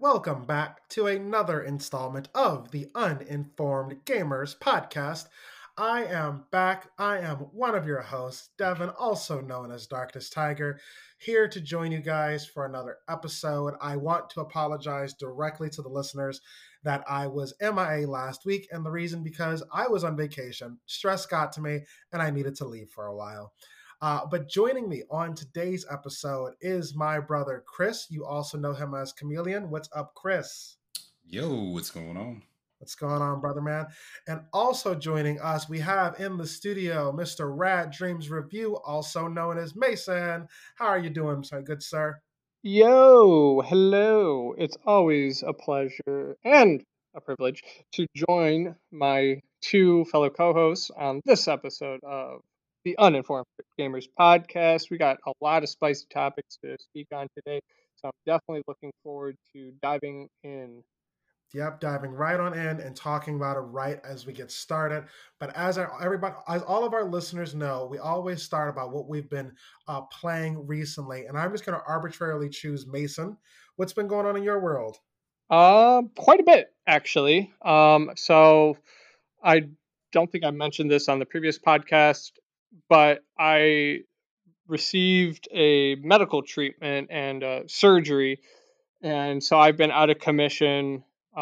welcome back to another installment of the Uninformed Gamers podcast. I am back. I am one of your hosts, Devin, also known as Darkness Tiger, here to join you guys for another episode. I want to apologize directly to the listeners that I was MIA last week, and the reason because I was on vacation. Stress got to me, and I needed to leave for a while. But joining me on today's episode is my brother, Chris. You also know him as Chameleon. What's up, Chris? Yo, what's going on? What's going on, brother man? And also joining us, we have in the studio Mr. Rad Dreams Review, also known as Mason. How are you doing, sir? Good sir? Yo, hello. It's always a pleasure and a privilege to join my two fellow co hosts on this episode of the Uninformed Gamers podcast. We got a lot of spicy topics to speak on today, so I'm definitely looking forward to diving in. Yep, diving right on in and talking about it right as we get started. But as all of our listeners know, we always start about what we've been playing recently, and I'm just going to arbitrarily choose Mason. What's been going on in your world? Quite a bit actually. So I don't think I mentioned this on the previous podcast, but I received a medical treatment and surgery, and so I've been out of commission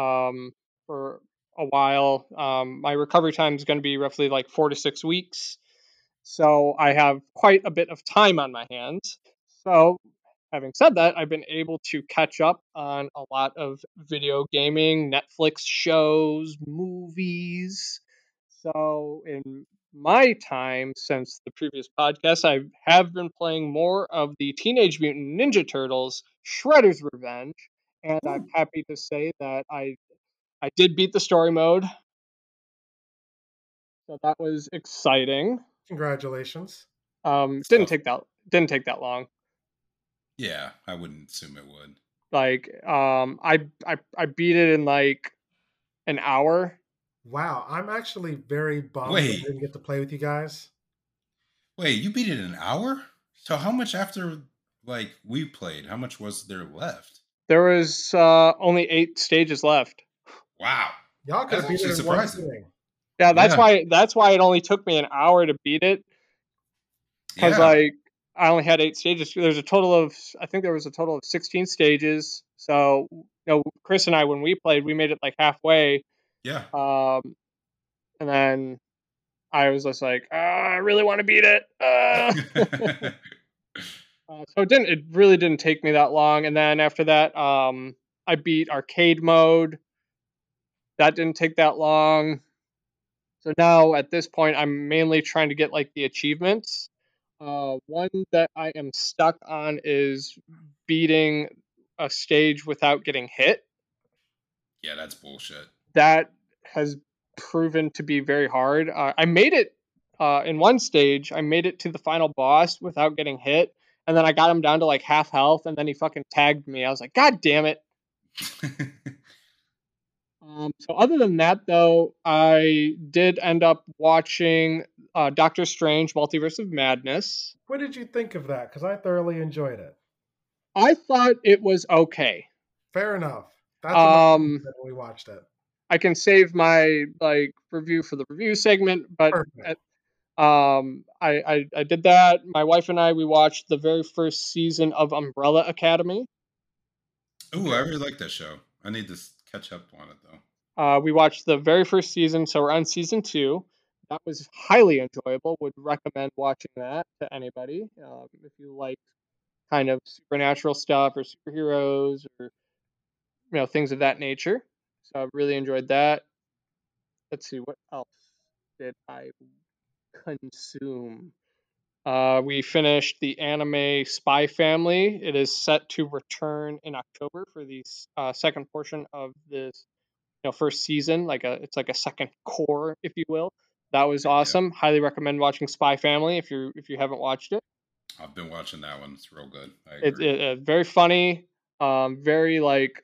for a while. My recovery time is going to be roughly like 4 to 6 weeks, so I have quite a bit of time on my hands. So, having said that, I've been able to catch up on a lot of video gaming, Netflix shows, movies. So, in my time since the previous podcast, I have been playing more of the Teenage Mutant Ninja Turtles Shredder's Revenge, and I'm Ooh, happy to say that I did beat the story mode, so that was exciting. congratulations. Didn't Stuff. take that long. Yeah, I wouldn't assume it would. Like I beat it in like an hour. Wow, I'm actually very bummed that I Wait, didn't get to play with you guys. wait, you beat it in an hour? So how much after we played? How much was there left? There was only 8 stages left. Wow, Y'all could that's have beat it actually in one surprising. sitting. Yeah, Yeah, that's why it only took me an hour to beat it, because yeah, like I only had 8 stages. There's a total of I think there was a total of 16 stages. So Chris and I, when we played, we made it like halfway, yeah. um, and then I was just like, I really want to beat it. So it really didn't take me that long, and then after that, I beat arcade mode. That didn't take that long. So now at this point, I'm mainly trying to get like the achievements. One that I am stuck on is beating a stage without getting hit. Yeah, that's bullshit. That has proven to be very hard. I made it in one stage. I made it to the final boss without getting hit, and then I got him down to like half health, and then he fucking tagged me. I was like, God damn it! So other than that, though, I did end up watching Doctor Strange: Multiverse of Madness. What did you think of that? Because I thoroughly enjoyed it. I thought it was okay. Fair enough. That's what my friend Um, said when we watched it. I can save my like review for the review segment, but Perfect. I did that. My wife and I, we watched the very first season of Umbrella Academy. Ooh, I really like that show. I need to catch up on it though. We watched the very first season, so we're on season 2. That was highly enjoyable. Would recommend watching that to anybody if you like kind of supernatural stuff or superheroes or things of that nature. So I really enjoyed that. Let's see, what else did I consume? We finished the anime Spy Family. It is set to return in October for the second portion of this first season. It's like a second core, if you will. That was Yeah, awesome. Highly recommend watching Spy Family if you haven't watched it. I've been watching that one. It's real good. I It's agree. very funny. Very like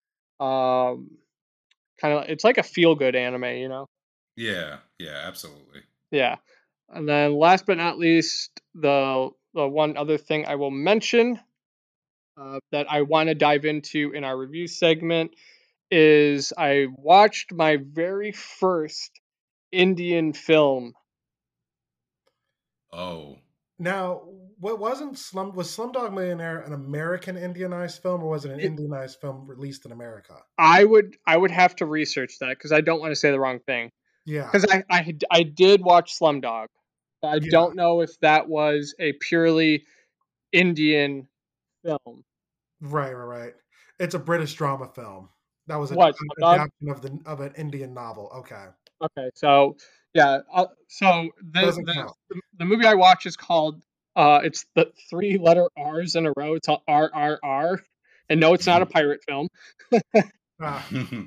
kind of it's like a feel good anime, Yeah, yeah, absolutely. Yeah. And then last but not least, the one other thing I will mention that I want to dive into in our review segment is I watched my very first Indian film. Oh. Now, what wasn't was Slumdog Millionaire an American Indianized film, or was it an It- Indianized film released in America? I would have to research that because I don't want to say the wrong thing. Yeah, Because I did watch Slumdog. I yeah, don't know if that was a purely Indian film. right. It's a British drama film. That was What, an Slumdog? adaptation of an Indian novel. Okay, Okay, so yeah, so doesn't count. the movie I watched is called it's the three letter R's in a row. It's RRR, and no, it's not a pirate film. Ah,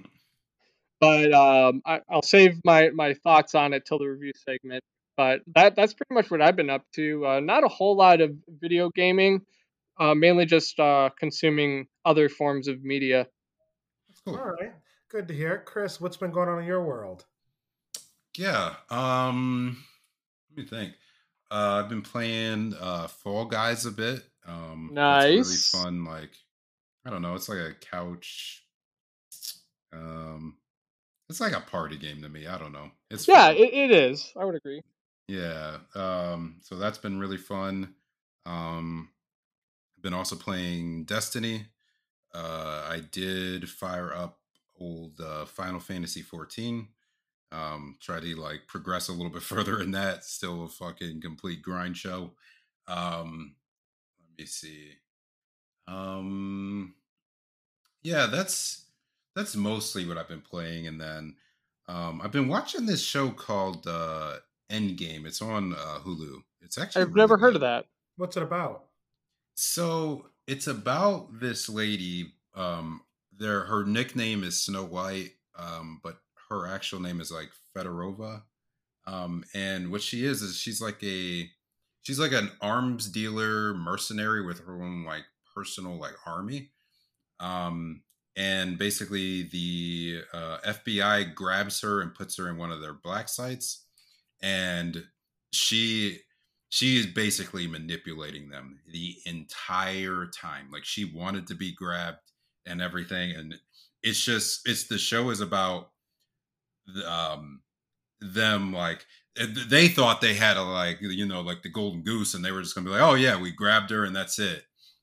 But I'll save my thoughts on it till the review segment. But that's pretty much what I've been up to. Not a whole lot of video gaming, mainly just consuming other forms of media. That's cool. all right, good to hear. Chris, what's been going on in your world? Yeah. Let me think. I've been playing Fall Guys a bit. That's really Nice. fun. Like, I don't know, it's like a couch. Um, it's like a party game to me. I don't know. It's Yeah, fun. it is. I would agree. Yeah. So that's been really fun. I've been also playing Destiny. I did fire up old Final Fantasy 14. Try to like progress a little bit further in that. Still a fucking complete grind show. Let me see. Um, yeah, that's mostly what I've been playing, and then I've been watching this show called Endgame. It's on Hulu. It's actually I've really never heard good. of that. What's it about? So it's about this lady. Her nickname is Snow White, but her actual name is like Fedorova. And what she is she's like an arms dealer mercenary with her own like personal like army. Um, and basically the FBI grabs her and puts her in one of their black sites, and she she is basically manipulating them the entire time. Like she wanted to be grabbed and everything, and it's the show is about um them like they thought they had a like like the golden goose, and they were just gonna be like, oh yeah, we grabbed her and that's it.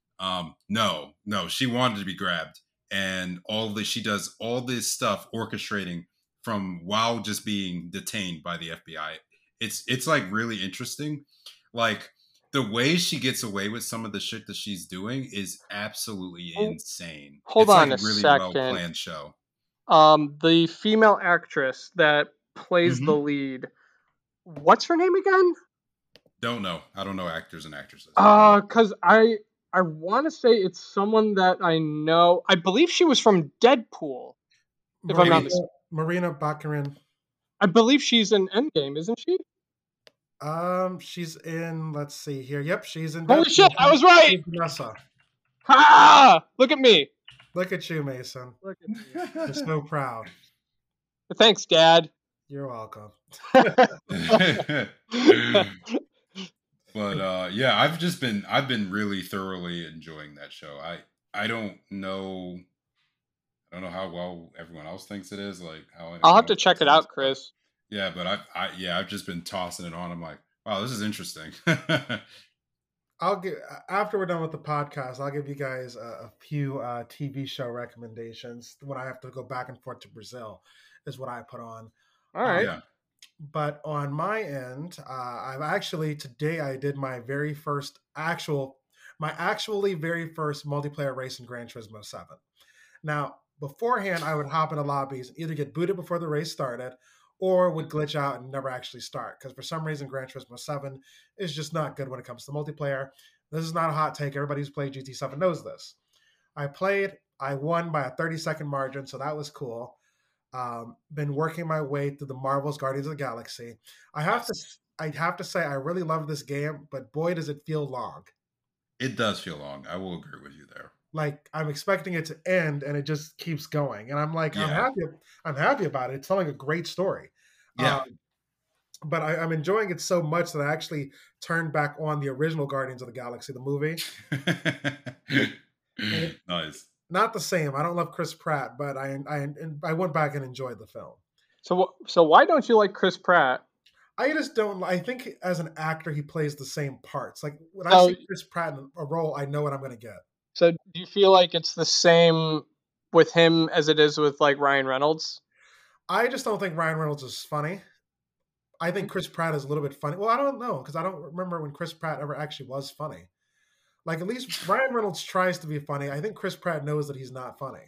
No, she wanted to be grabbed, and all this she does all this stuff orchestrating from while just being detained by the FBI. It's like really interesting. Like the way she gets away with some of the shit that she's doing is absolutely Oh, insane. hold It's like on a really well second. planned show. The female actress that plays the Hmm. lead, what's her name again? Don't know. I don't know actors and actresses. Cause I want to say it's someone that I know. I believe she was from Deadpool, if I'm not Marina Maybe. mistaken. Marina Baccarin. I believe she's in Endgame, isn't she? She's in. Let's see here. Yep, she's in Holy shit, Deadpool. I was right! She's Vanessa. Ha! Look at me. Look at you, Mason. Look at me. You're so proud. Thanks, Dad. You're welcome. But yeah, I've been really thoroughly enjoying that show. I don't know how well everyone else thinks it is, like how I'll anyone have to else check thinks it it is, out, but Chris. yeah, but I've just been tossing it on. I'm like, wow, this is interesting. I'll get after we're done with the podcast. I'll give you guys a few TV show recommendations. When I have to go back and forth to Brazil, is what I put on. All right. Yeah. But on my end, I've actually today I did my very first actually very first multiplayer race in Gran Turismo 7. Now, beforehand, I would hop into lobbies, either get booted before the race started, or would glitch out and never actually start. Because for some reason, Gran Turismo 7 is just not good when it comes to multiplayer. This is not a hot take. Everybody who's played GT7 knows this. I played, I won by a 30-second margin, so that was cool. Been working my way through the Marvel's Guardians of the Galaxy. I have to say I really love this game, but boy does it feel long. It does feel long. I will agree with you there. Like I'm expecting it to end, and it just keeps going. And I'm like, Yeah. I'm happy about it. It's telling a great story. Yeah. But I'm enjoying it so much that I actually turned back on the original Guardians of the Galaxy, the movie. And it, Nice. not the same. I don't love Chris Pratt, but I went back and enjoyed the film. So why don't you like Chris Pratt? I just don't. I think as an actor, he plays the same parts. Like when I So see Chris Pratt in a role, I know what I'm going to get. so do you feel like it's the same with him as it is with like Ryan Reynolds? I just don't think Ryan Reynolds is funny. I think Chris Pratt is a little bit funny. Well, I don't know because I don't remember when Chris Pratt ever actually was funny. Like at least Ryan Reynolds tries to be funny. I think Chris Pratt knows that he's not funny.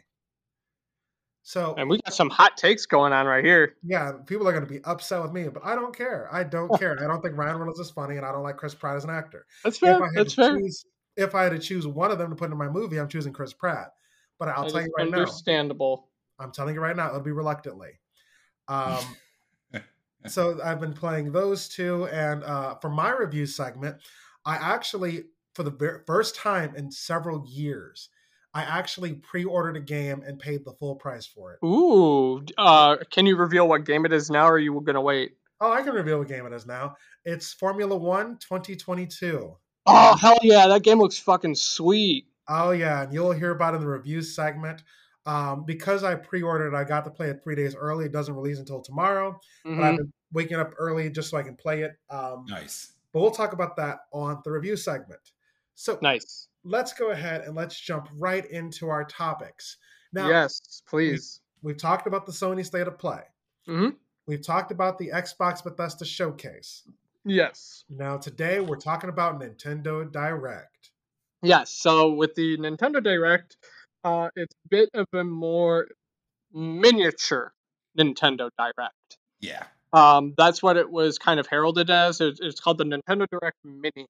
So And we got some hot takes going on right here. yeah, people are going to be upset with me, but I don't care. I don't care. I don't think Ryan Reynolds is funny, and I don't like Chris Pratt as an actor. That's If fair. I had That's to fair. choose, if I had to choose one of them to put in my movie, I'm choosing Chris Pratt. But I'll That tell is you right now, understandable. I'm telling you right now, it'll be reluctantly. Um, so I've been playing those two, and for my review segment, I actually, for the first time in several years, I actually pre-ordered a game and paid the full price for it. Ooh, can you reveal what game it is now, or are you gonna wait? Oh, I can reveal what game it is now. It's Formula One 2022. Oh And hell yeah, that game looks fucking sweet. oh yeah, and you'll hear about it in the review segment. Because I pre-ordered, I got to play it 3 days early. It doesn't release until tomorrow, but I've Mm-hmm. been waking up early just so I can play it. Nice. But we'll talk about that on the review segment. So Nice. let's go ahead and let's jump right into our topics. Now, Yes, we, please. we've talked about the Sony State of Play. Mm-hmm. We've talked about the Xbox Bethesda Showcase. Yes. Now, today we're talking about Nintendo Direct. Yes. So with the Nintendo Direct, it's a bit of a more miniature Nintendo Direct. Yeah. That's what it was kind of heralded as. It's called the Nintendo Direct Mini.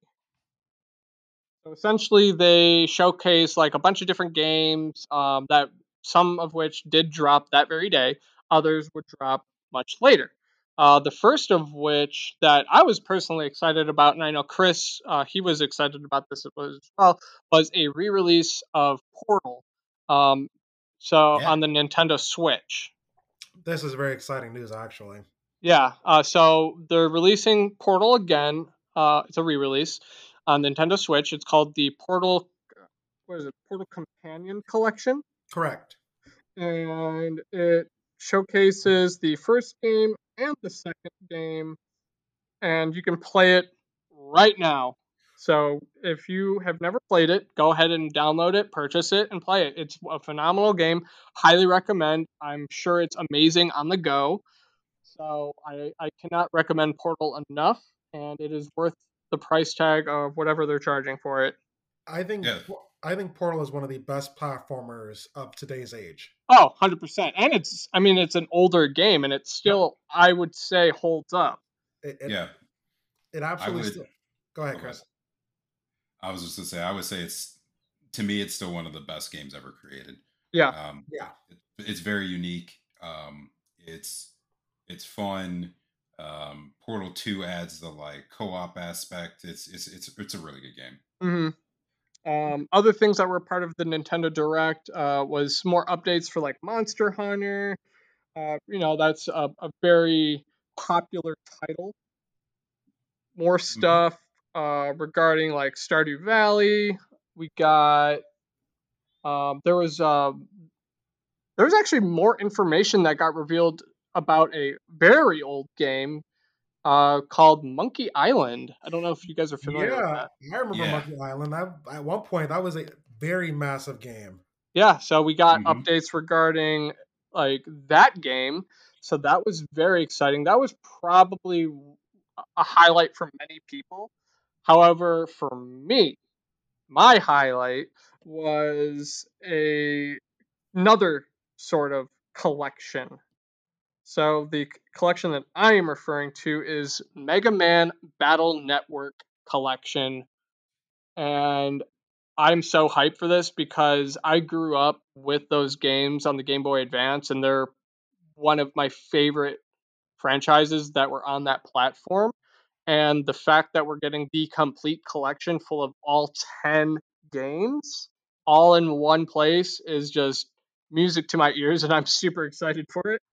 So essentially, they showcase like a bunch of different games that some of which did drop that very day, others would drop much later. The first of which that I was personally excited about, and I know Chris, he was excited about this as well, was a re-release of Portal. Um, so Yeah. on the Nintendo Switch. This is very exciting news, actually. Yeah, so they're releasing Portal again. It's a re-release on Nintendo Switch. It's called the Portal. What is it? Portal Companion Collection, Correct. and it showcases the first game and the second game, and you can play it right now. So if you have never played it, go ahead and download it, purchase it, and play it. It's a phenomenal game. Highly recommend. I'm sure it's amazing on the go. So I cannot recommend Portal enough, and it is worth the price tag of whatever they're charging for it. I think Yeah. I think Portal is one of the best platformers of today's age. Oh, 100%. And I mean, it's an older game, and it Yep. still, I would say, holds up. It it, Yeah. it I absolutely would. still. Go ahead, Oh, go ahead. Chris. I was just to say, I would say it's, to me, it's still one of the best games ever created. Yeah. Yeah. It's very unique. It's it's fun. Portal 2 adds the like co-op aspect. It's a really good game. hmm Other things that were part of the Nintendo Direct was more updates for like Monster Hunter. That's a very popular title. More Hmm. stuff regarding like Stardew Valley. We got there was actually more information that got revealed about a very old game called Monkey Island. I don't know if you guys are familiar with Yeah, that. I remember Yeah. Monkey Island. At one point, that was a very massive game. Yeah, so we got Hmm. updates regarding like that game. So that was very exciting. That was probably a highlight for many people. However, for me, my highlight was another sort of collection. So the collection that I am referring to is Mega Man Battle Network Collection, and I'm so hyped for this because I grew up with those games on the Game Boy Advance, and they're one of my favorite franchises that were on that platform. And the fact that we're getting the complete collection full of all 10 games all in one place is just music to my ears, and I'm super excited for it.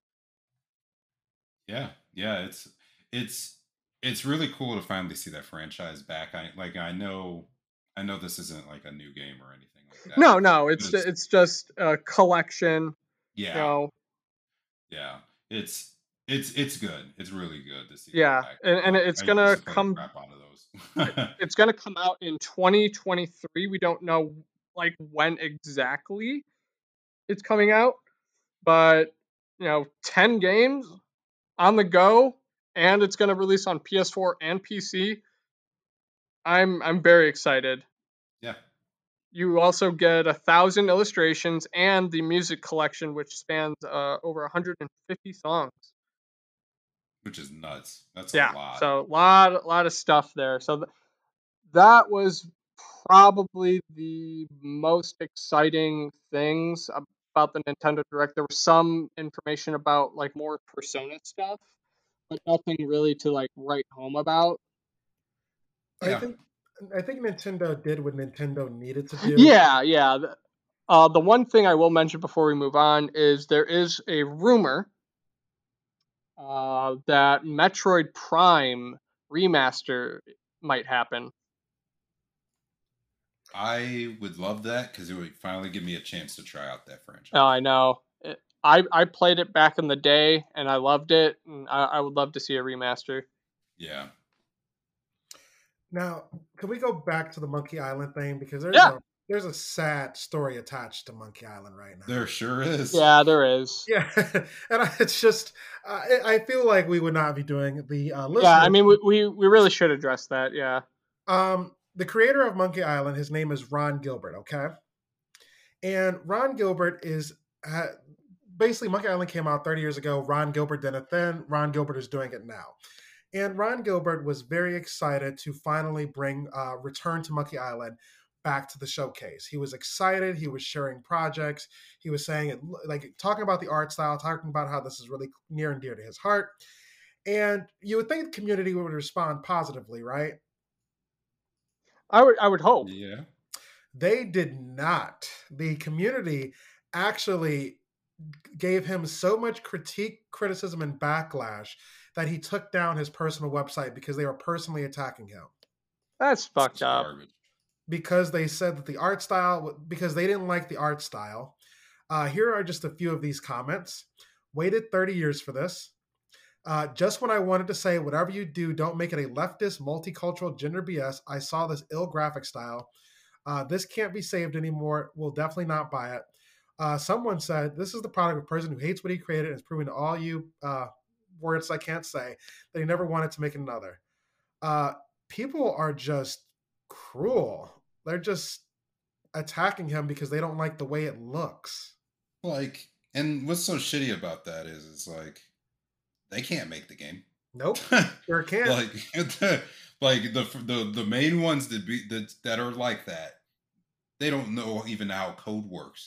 Yeah. Yeah. It's it's really cool to finally see that franchise back. I know this isn't like a new game or anything No, it's just a collection. Yeah. You know, Yeah. It's good. It's really good to see yeah, that back. and it's I used gonna to play the come. crap out of those. It's gonna come out in 2023. We don't know like when exactly it's coming out, but 10 games on the go, and it's gonna release on PS4 and PC. I'm very excited. Yeah. You also get 1,000 illustrations and the music collection, which spans over 150 songs. Which is nuts. That's a Yeah, lot. so lot of stuff there. So that was probably the most exciting things about the Nintendo Direct. There was some information about like more Persona stuff, but nothing really to like write home about. I Yeah. think I think Nintendo did what Nintendo needed to do. Yeah. The one thing I will mention before we move on is there is a rumor that Metroid Prime remaster might happen. I would love that because it would finally give me a chance to try out that franchise. Oh, I know. I played it back in the day and I loved it. And I would love to see a remaster. Yeah. Now, can we go back to the Monkey Island thing because Yeah. there's a sad story attached to Monkey Island right now. There sure is. Yeah, there is. Yeah, and it's just I feel like we would not be doing the listeners. Yeah, I mean we really should address that. Yeah. The creator of Monkey Island, his name is Ron Gilbert. Okay, and Ron Gilbert is basically Monkey Island came out 30 years ago. Ron Gilbert did it then. Ron Gilbert is doing it now. And Ron Gilbert was very excited to finally bring Return to Monkey Island back to the showcase. He was excited. He was sharing projects. He was saying it, like talking about the art style, talking about how this is really near and dear to his heart. And you would think the community would respond positively, right? I would hope. Yeah. They did not. The community actually gave him so much criticism, and backlash that he took down his personal website because they were personally attacking him. That's fucked up. Garbage. Because they said that the art style, because they didn't like the art style. Here are just a few of these comments. Waited 30 years for this. Just when I wanted to say, whatever you do, don't make it a leftist, multicultural gender BS. I saw this ill graphic style. This can't be saved anymore. We'll definitely not buy it. Someone said, this is the product of a person who hates what he created and is proving to all you words I can't say that he never wanted to make another. People are just cruel. They're just attacking him because they don't like the way it looks. Like, and what's so shitty about that is it's like they can't make the game. Nope, sure can't. like the main ones that are like that, they don't know even how code works.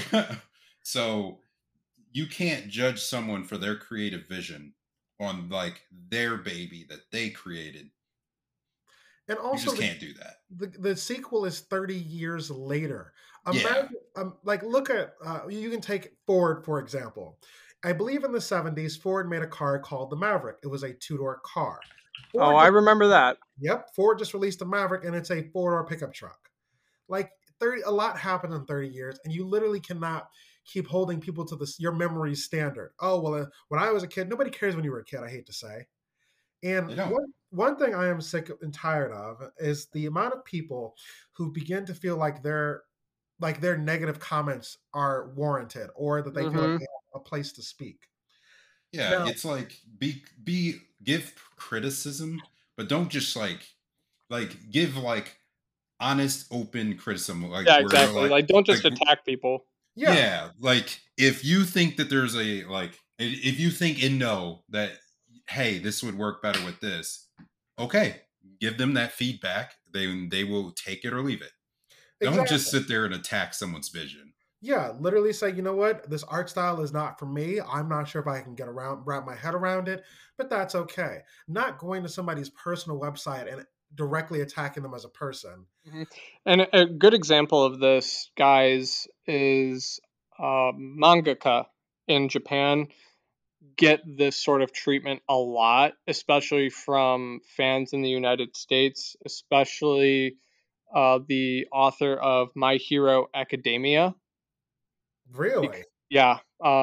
So you can't judge someone for their creative vision on like their baby that they created. And also, you just can't do that. The sequel is 30 years later. Imagine, like, look at, you can take Ford, for example. I believe in the 70s, Ford made a car called the Maverick. It was a two-door car. Ford I remember that. Yep, Ford just released the Maverick, and it's a four-door pickup truck. Like, a lot happened in 30 years, and you literally cannot keep holding people to your memory standard. Oh, well, when I was a kid, nobody cares when you were a kid, I hate to say. And one thing I am sick and tired of is the amount of people who begin to feel like their negative comments are warranted or that they feel like they have a place to speak. Yeah, now, it's like give criticism, but don't just like give like honest, open criticism. Like, yeah, exactly. Like don't just attack people. Yeah, like if you think that there's a if you think that hey, this would work better with this, okay, give them that feedback. They will take it or leave it. Exactly. Don't just sit there and attack someone's vision. Yeah, literally say, you know what, this art style is not for me. I'm not sure if I can wrap my head around it, but that's okay. Not going to somebody's personal website and directly attacking them as a person. Mm-hmm. And a good example of this, guys, is mangaka in Japan get this sort of treatment a lot, especially from fans in the United States, especially the author of My Hero Academia. Really? Yeah.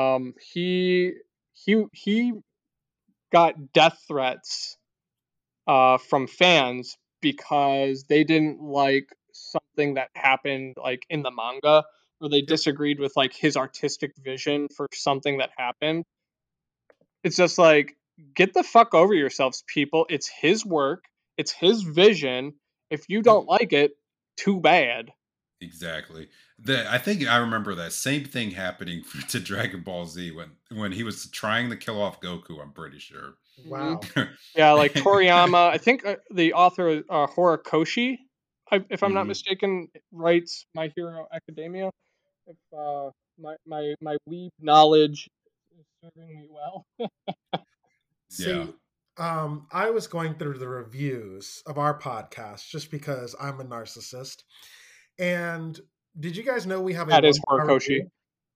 He got death threats from fans because they didn't like something that happened like in the manga, or they disagreed with like his artistic vision for something that happened. It's just like, get the fuck over yourselves, people. It's his work, it's his vision. If you don't like it, too bad. Exactly. I think I remember that same thing happening to Dragon Ball Z when he was trying to kill off Goku. I'm pretty sure. Wow. Yeah, like Toriyama. I think the author Horikoshi, if I'm not mistaken, writes My Hero Academia. If my weeb knowledge is serving me well. See, I was going through the reviews of our podcast just because I'm a narcissist. And did you guys know we have a That is one-star Horikoshi. review?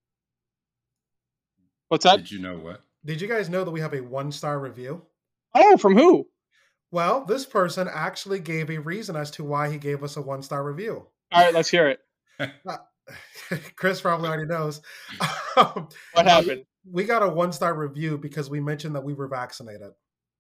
What's that? Did you know what? Did you guys know that we have a 1-star review? Oh, from who? Well, this person actually gave a reason as to why he gave us a 1-star review. All right, let's hear it. Chris probably already knows. What happened? We got a 1-star review because we mentioned that we were vaccinated.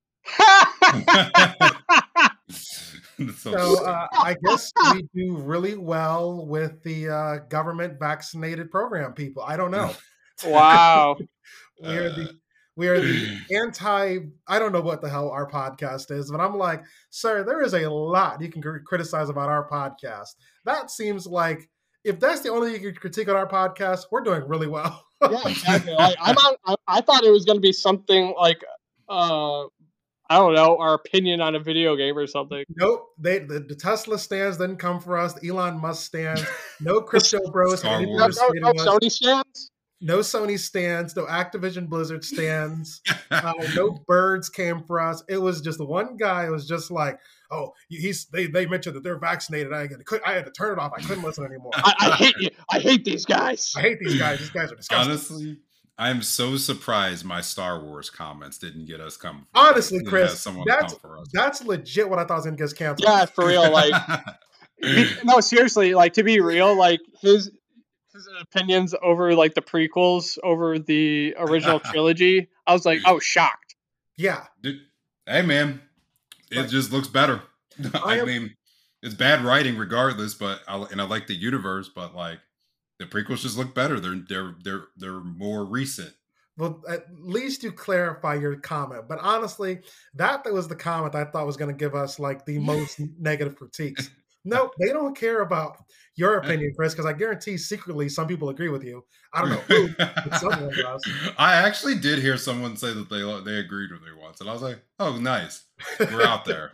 So I guess we do really well with the government vaccinated program people. I don't know. Wow. We are the anti, I don't know what the hell our podcast is, but I'm like, sir, there is a lot you can criticize about our podcast. That seems like, if that's the only thing you can critique on our podcast, we're doing really well. Yeah, exactly. Like, I thought it was going to be something like, I don't know, our opinion on a video game or something. Nope. The Tesla stands didn't come for us. The Elon Musk stands. No crypto bros. No Sony stands? No Sony stands. No Activision Blizzard stands. No birds came for us. It was just the one guy who was just like, oh, they mentioned that they're vaccinated. I had to turn it off. I couldn't listen anymore. I hate you. I hate these guys. I hate these guys. These guys are disgusting. Honestly, I'm so surprised my Star Wars comments didn't get us come. Honestly, Chris, that's legit what I thought was going to get us canceled. Yeah, for real. Like, no, seriously. Like, to be real, like his opinions over like the prequels over the original trilogy, I was like, shocked. Yeah. Dude, hey, man, it just looks better. I mean, it's bad writing regardless, but I like the universe, but like, the prequels just look better. They're more recent. Well, at least you clarify your comment. But honestly, that was the comment I thought was going to give us like the most negative critiques. Nope, they don't care about your opinion, Chris, because I guarantee secretly some people agree with you. I don't know who, but someone does. I actually did hear someone say that they agreed with me once, and I was like, oh, nice. We're out there.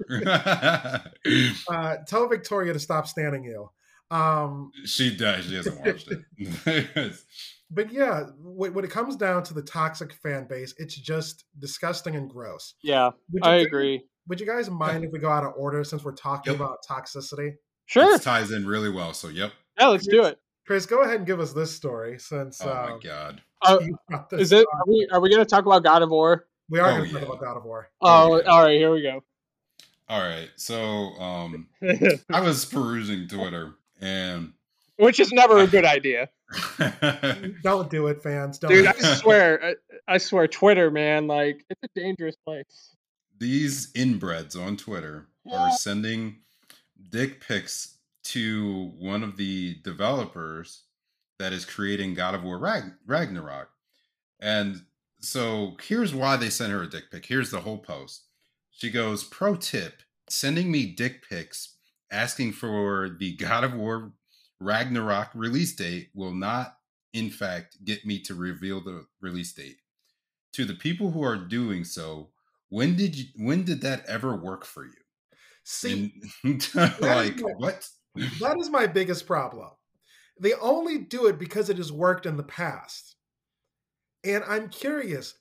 Tell Victoria to stop standing you. She does. She hasn't watched it. But yeah, when it comes down to the toxic fan base, it's just disgusting and gross. Yeah, I agree. Would you guys mind if we go out of order since we're talking about toxicity? Sure. This ties in really well, so yep. Yeah, let's do it. Chris, go ahead and give us this story since... Oh my God. Is it? Are we going to talk about God of War? We are going to talk about God of War. Oh, all right, here we go. All right, so I was perusing Twitter, and... Which is never a good idea. Don't do it, fans. Don't. Dude, I swear, Twitter, man, like, it's a dangerous place. These inbreds on Twitter are sending dick pics to one of the developers that is creating God of War Ragnarok. And so here's why they sent her a dick pic. Here's the whole post. She goes, pro tip, sending me dick pics asking for the God of War Ragnarok release date will not, in fact, get me to reveal the release date. To the people who are doing so, when did that ever work for you? See, like what? That is my biggest problem. They only do it because it has worked in the past. And I'm curious,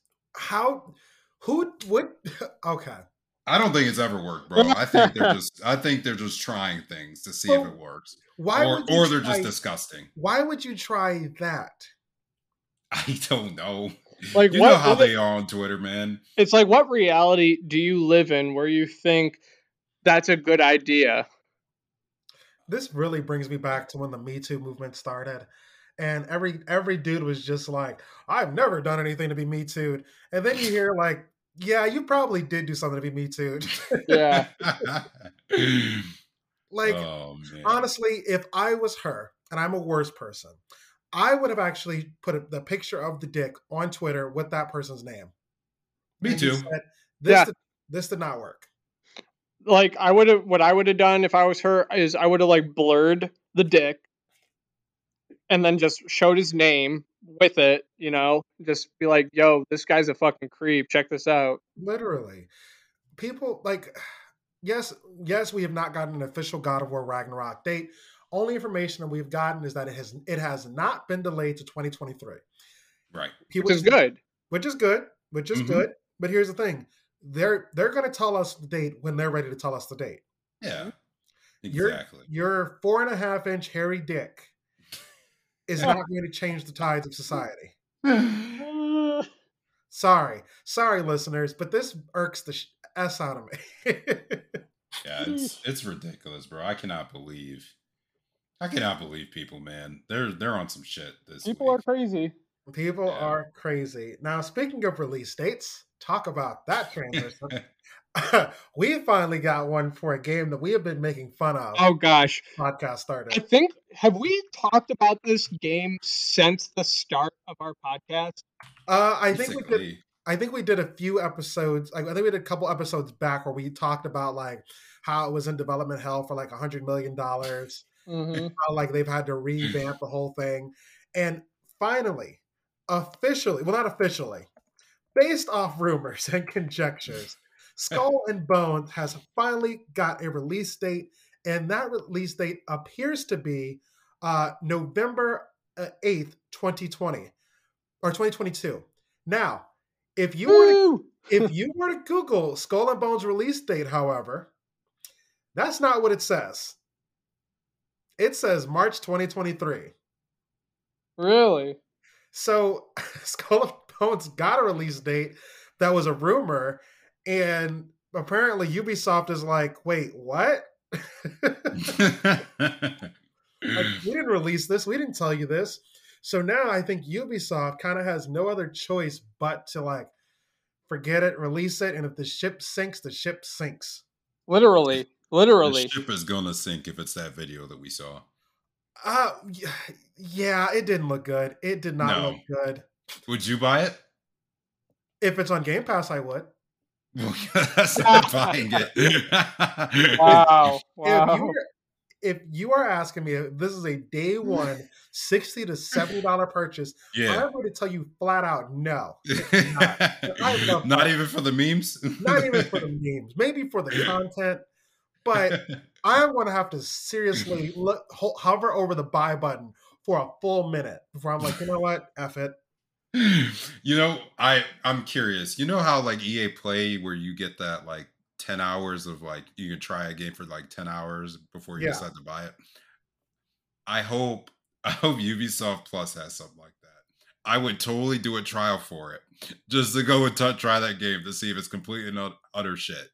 okay. I don't think it's ever worked, bro. I think they're just trying things to see if it works. Or they're just disgusting. Why would you try that? I don't know. Like, you know how they are on Twitter, man. It's like, what reality do you live in where you think that's a good idea? this really brings me back to when the Me Too movement started. And every dude was just like, I've never done anything to be Me Too'd. And then you hear like, yeah, you probably did do something to be Me Too'd. Yeah. Like, Oh man. honestly, if I was her and I'm a worse person, I would have actually put the picture of the dick on Twitter with that person's name Me and just too. said, Yeah. this did not work. Like what I would have done if I was her is I would have like blurred the dick and then just showed his name with it, just be like, yo, this guy's a fucking creep. Check this out. Literally. People like yes, we have not gotten an official God of War Ragnarok date. Only information that we've gotten is that it has not been delayed to 2023. Right. Which People is just good. which is good, which is Mm-hmm. good. But here's the thing: they're going to tell us the date when they're ready to tell us the date. Yeah. Your Exactly. your 4.5-inch hairy dick is not going to change the tides of society. Sorry, listeners, but this irks the s out of me. Yeah, it's ridiculous, bro. I cannot believe people, man. They're on some shit this People are week. crazy. People Yeah. are crazy. Now, speaking of release dates, talk about that transition. We finally got one for a game that we have been making fun of. Oh gosh. Podcast I started. think have we talked about this game since the start of our podcast? I think we did. Basically. I think we did a few episodes. I think we did a couple episodes back where we talked about like how it was in development hell for like $100 million. Mm-hmm. How like they've had to revamp the whole thing, and finally, officially, well, not officially, based off rumors and conjectures, Skull and Bones has finally got a release date, and that release date appears to be November 8th, 2020 or 2022. Now, if you were to Woo! if you were to Google Skull and Bones release date, however, that's not what it says. It says March 2023. Really? So Skull and Bones got a release date that was a rumor, and apparently Ubisoft is like, wait, what? Like, we didn't release this. We didn't tell you this. So now I think Ubisoft kind of has no other choice but to like forget it, release it, and if the ship sinks, the ship sinks. Literally. The Literally. ship is gonna sink if it's that video that we saw. Yeah, it didn't look good. It did not look No. good. Would you buy it? If it's on Game Pass, I would. Well, that's not buying it. Wow. If Wow. you were, if you are asking me if this is a day one $60 to $70 purchase, Yeah. I'm going to tell you flat out no. It's not. I love Not that. even for the memes? Not even for the memes, maybe for the content, but I'm going to have to seriously hover over the buy button for a full minute before I'm like, you know what, F it. You know, I'm curious. You know how like EA Play where you get that like 10 hours of like you can try a game for like 10 hours before you Yeah. decide to buy it. I hope Ubisoft Plus has something like that. I would totally do a trial for it just to go and try that game to see if it's completely and utter shit.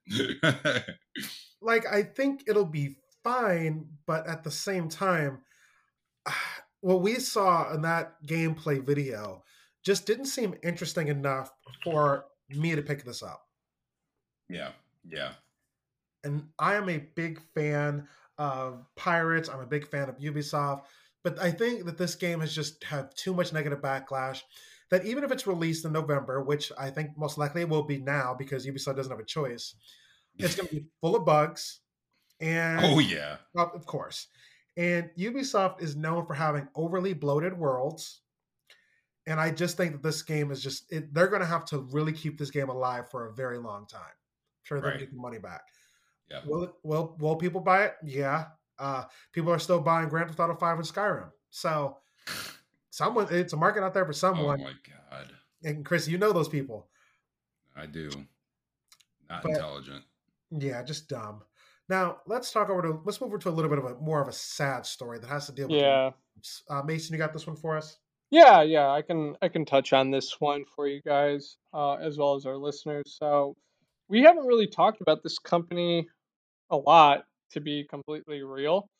Like, I think it'll be fine, but at the same time, what we saw in that gameplay video just didn't seem interesting enough for me to pick this up. Yeah. Yeah. And I am a big fan of Pirates. I'm a big fan of Ubisoft, but I think that this game has just had too much negative backlash that even if it's released in November, which I think most likely it will be now because Ubisoft doesn't have a choice, it's going to be full of bugs. And Oh yeah. well, of course. And Ubisoft is known for having overly bloated worlds. And I just think that this game is they're going to have to really keep this game alive for a very long time. I'm sure they'll Right. get the money back. Yeah. Will people buy it? Yeah. People are still buying Grand Theft Auto 5 and Skyrim. So it's a market out there for Oh someone. my god. And Chris, you know those people. I do. Not But intelligent. yeah, just dumb. Now let's move over to a little bit of more of a sad story that has to deal with. Yeah. Mason, you got this one for us? Yeah, I can touch on this one for you guys, as well as our listeners. So we haven't really talked about this company a lot, to be completely real.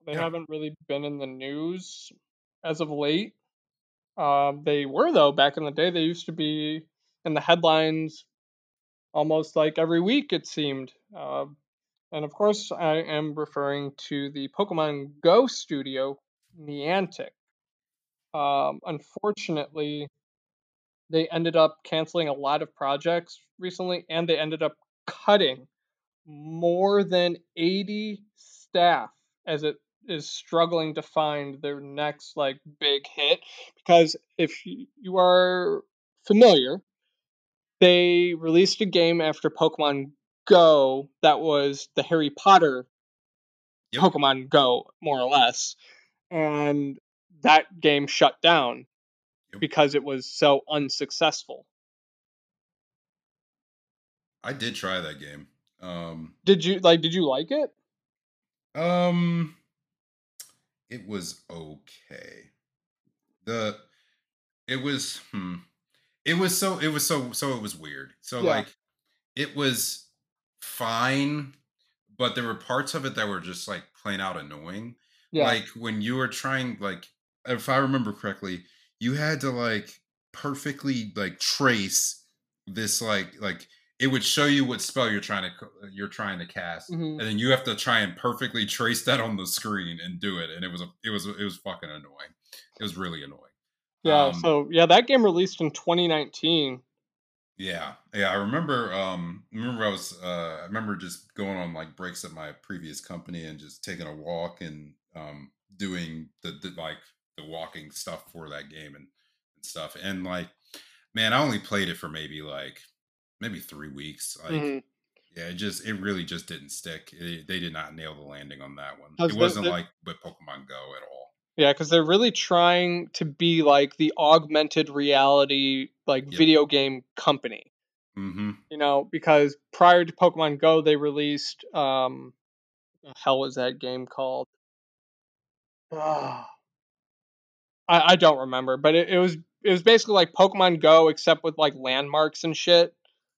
They Yeah. haven't really been in the news as of late. They were, though, back in the day. They used to be in the headlines almost like every week, it seemed. And of course, I am referring to the Pokemon Go studio, Niantic. Unfortunately, they ended up canceling a lot of projects recently, and they ended up cutting more than 80 staff as it is struggling to find their next like big hit. Because if you are familiar, they released a game after Pokemon Go that was the Harry Potter Yep. Pokemon Go, more or less, and that game shut down Yep. because it was so unsuccessful. I did try that game. Did you like it? Um, it was okay. The it was it was so it was weird. So Yeah. like it was fine, but there were parts of it that were just like plain out annoying. Yeah. Like when you were trying, like if I remember correctly, you had to like perfectly like trace this like it would show you what spell you're trying to cast, Hmm. and then you have to try and perfectly trace that on the screen and do it. And it was fucking annoying. It was really annoying. Yeah. Um, So yeah, that game released in 2019. Yeah, yeah. I remember just going on like breaks at my previous company and just taking a walk and doing the walking stuff for that game and stuff. And like, man, I only played it for maybe 3 weeks. Like, Mm-hmm. yeah, it really just didn't stick. They did not nail the landing on that one. It Because wasn't like with Pokemon Go at all. yeah, because they're really trying to be like the augmented reality like Yep. video game company. Mm-hmm. Because prior to Pokemon Go, they released the hell was that game called? Ah, I don't remember, but it was basically like Pokemon Go except with like landmarks and shit.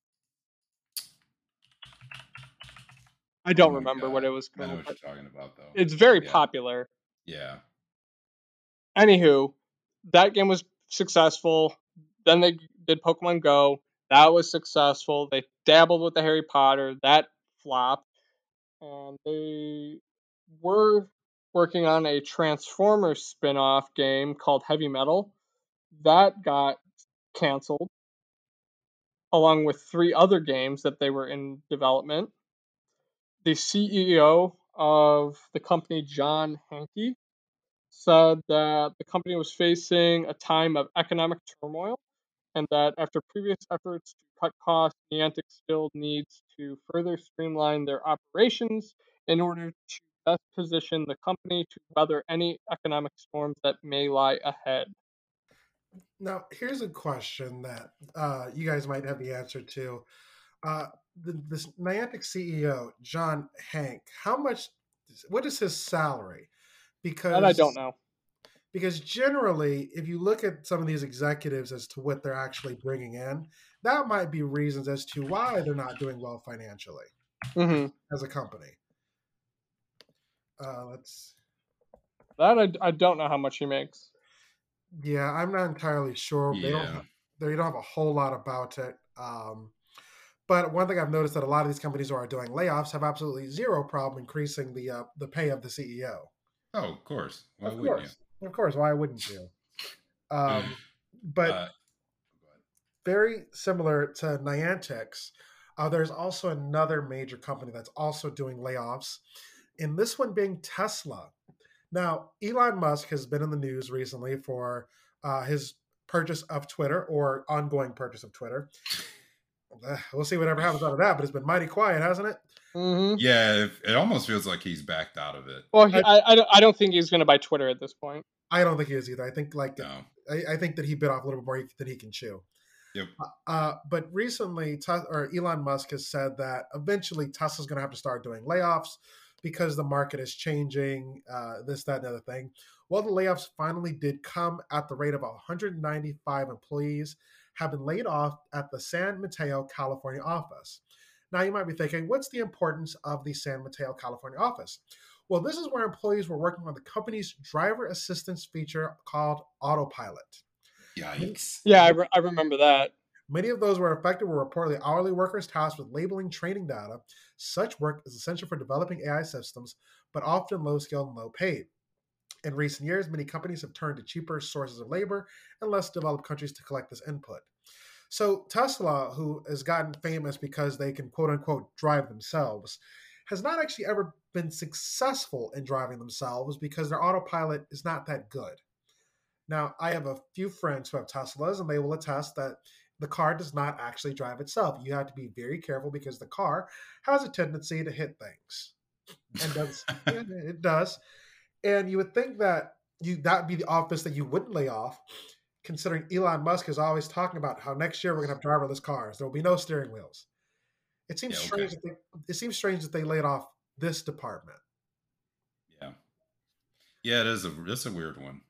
I Oh don't my remember what it god, was I know called, what but you're talking about though. it's very Yeah, popular. yeah. Anywho, that game was successful. Then they did Pokemon Go. That was successful. They dabbled with the Harry Potter. That flopped. And they were working on a Transformers spin-off game called Heavy Metal. That got canceled, along with three other games that they were in development. The CEO of the company, John Hanke, said that the company was facing a time of economic turmoil and that after previous efforts to cut costs, Niantic still needs to further streamline their operations in order to best position the company to weather any economic storms that may lie ahead. Now, here's a question that you guys might have the answer to. Uh, this Niantic CEO, John Hank, what is his salary? That I don't Because know. generally, if you look at some of these executives as to what they're actually bringing in, that might be reasons as to why they're not doing well financially Hmm. as a company. Let's. That I don't know how much he makes. Yeah, I'm not entirely sure. Yeah. They don't have a whole lot about it. But one thing I've noticed that a lot of these companies who are doing layoffs have absolutely zero problem increasing the pay of the CEO. Oh, of course. Why Of wouldn't you? course, of course. Why wouldn't you? But uh, very similar to Niantic's, there's also another major company that's also doing layoffs, and this one being Tesla. Now, Elon Musk has been in the news recently for his purchase of Twitter or ongoing purchase of Twitter. We'll see whatever happens out of that, but it's been mighty quiet, hasn't it? Hmm. yeah, it almost feels like he's backed out of it. Well, I, I don't think he's going to buy Twitter at this point. I don't think he is either. I think No. I think that he bit off a little bit more than he can chew. Yep. But recently, Elon Musk has said that eventually Tesla's going to have to start doing layoffs because the market is changing, this, that, and the other thing. Well, the layoffs finally did come at the rate of 195 employees have been laid off at the San Mateo, California office. Now, you might be thinking, what's the importance of the San Mateo, California office? Well, this is where employees were working on the company's driver assistance feature called Autopilot. Yikes. Yeah, I remember that. Many of those were affected were reportedly hourly workers tasked with labeling training data. Such work is essential for developing AI systems, but often low skilled and low paid. In recent years, many companies have turned to cheaper sources of labor in less developed countries to collect this input. So Tesla, who has gotten famous because they can quote unquote drive themselves, has not actually ever been successful in driving themselves because their autopilot is not that good. Now, I have a few friends who have Teslas, and they will attest that the car does not actually drive itself. You have to be very careful because the car has a tendency to hit things, and does yeah, it does. And you would think that that would be the office that you wouldn't lay off, considering Elon Musk is always talking about how next year we're going to have driverless cars. There will be no steering wheels. It seems Yeah, strange okay. it seems strange that they laid off this department. Yeah. Yeah, it's a weird one.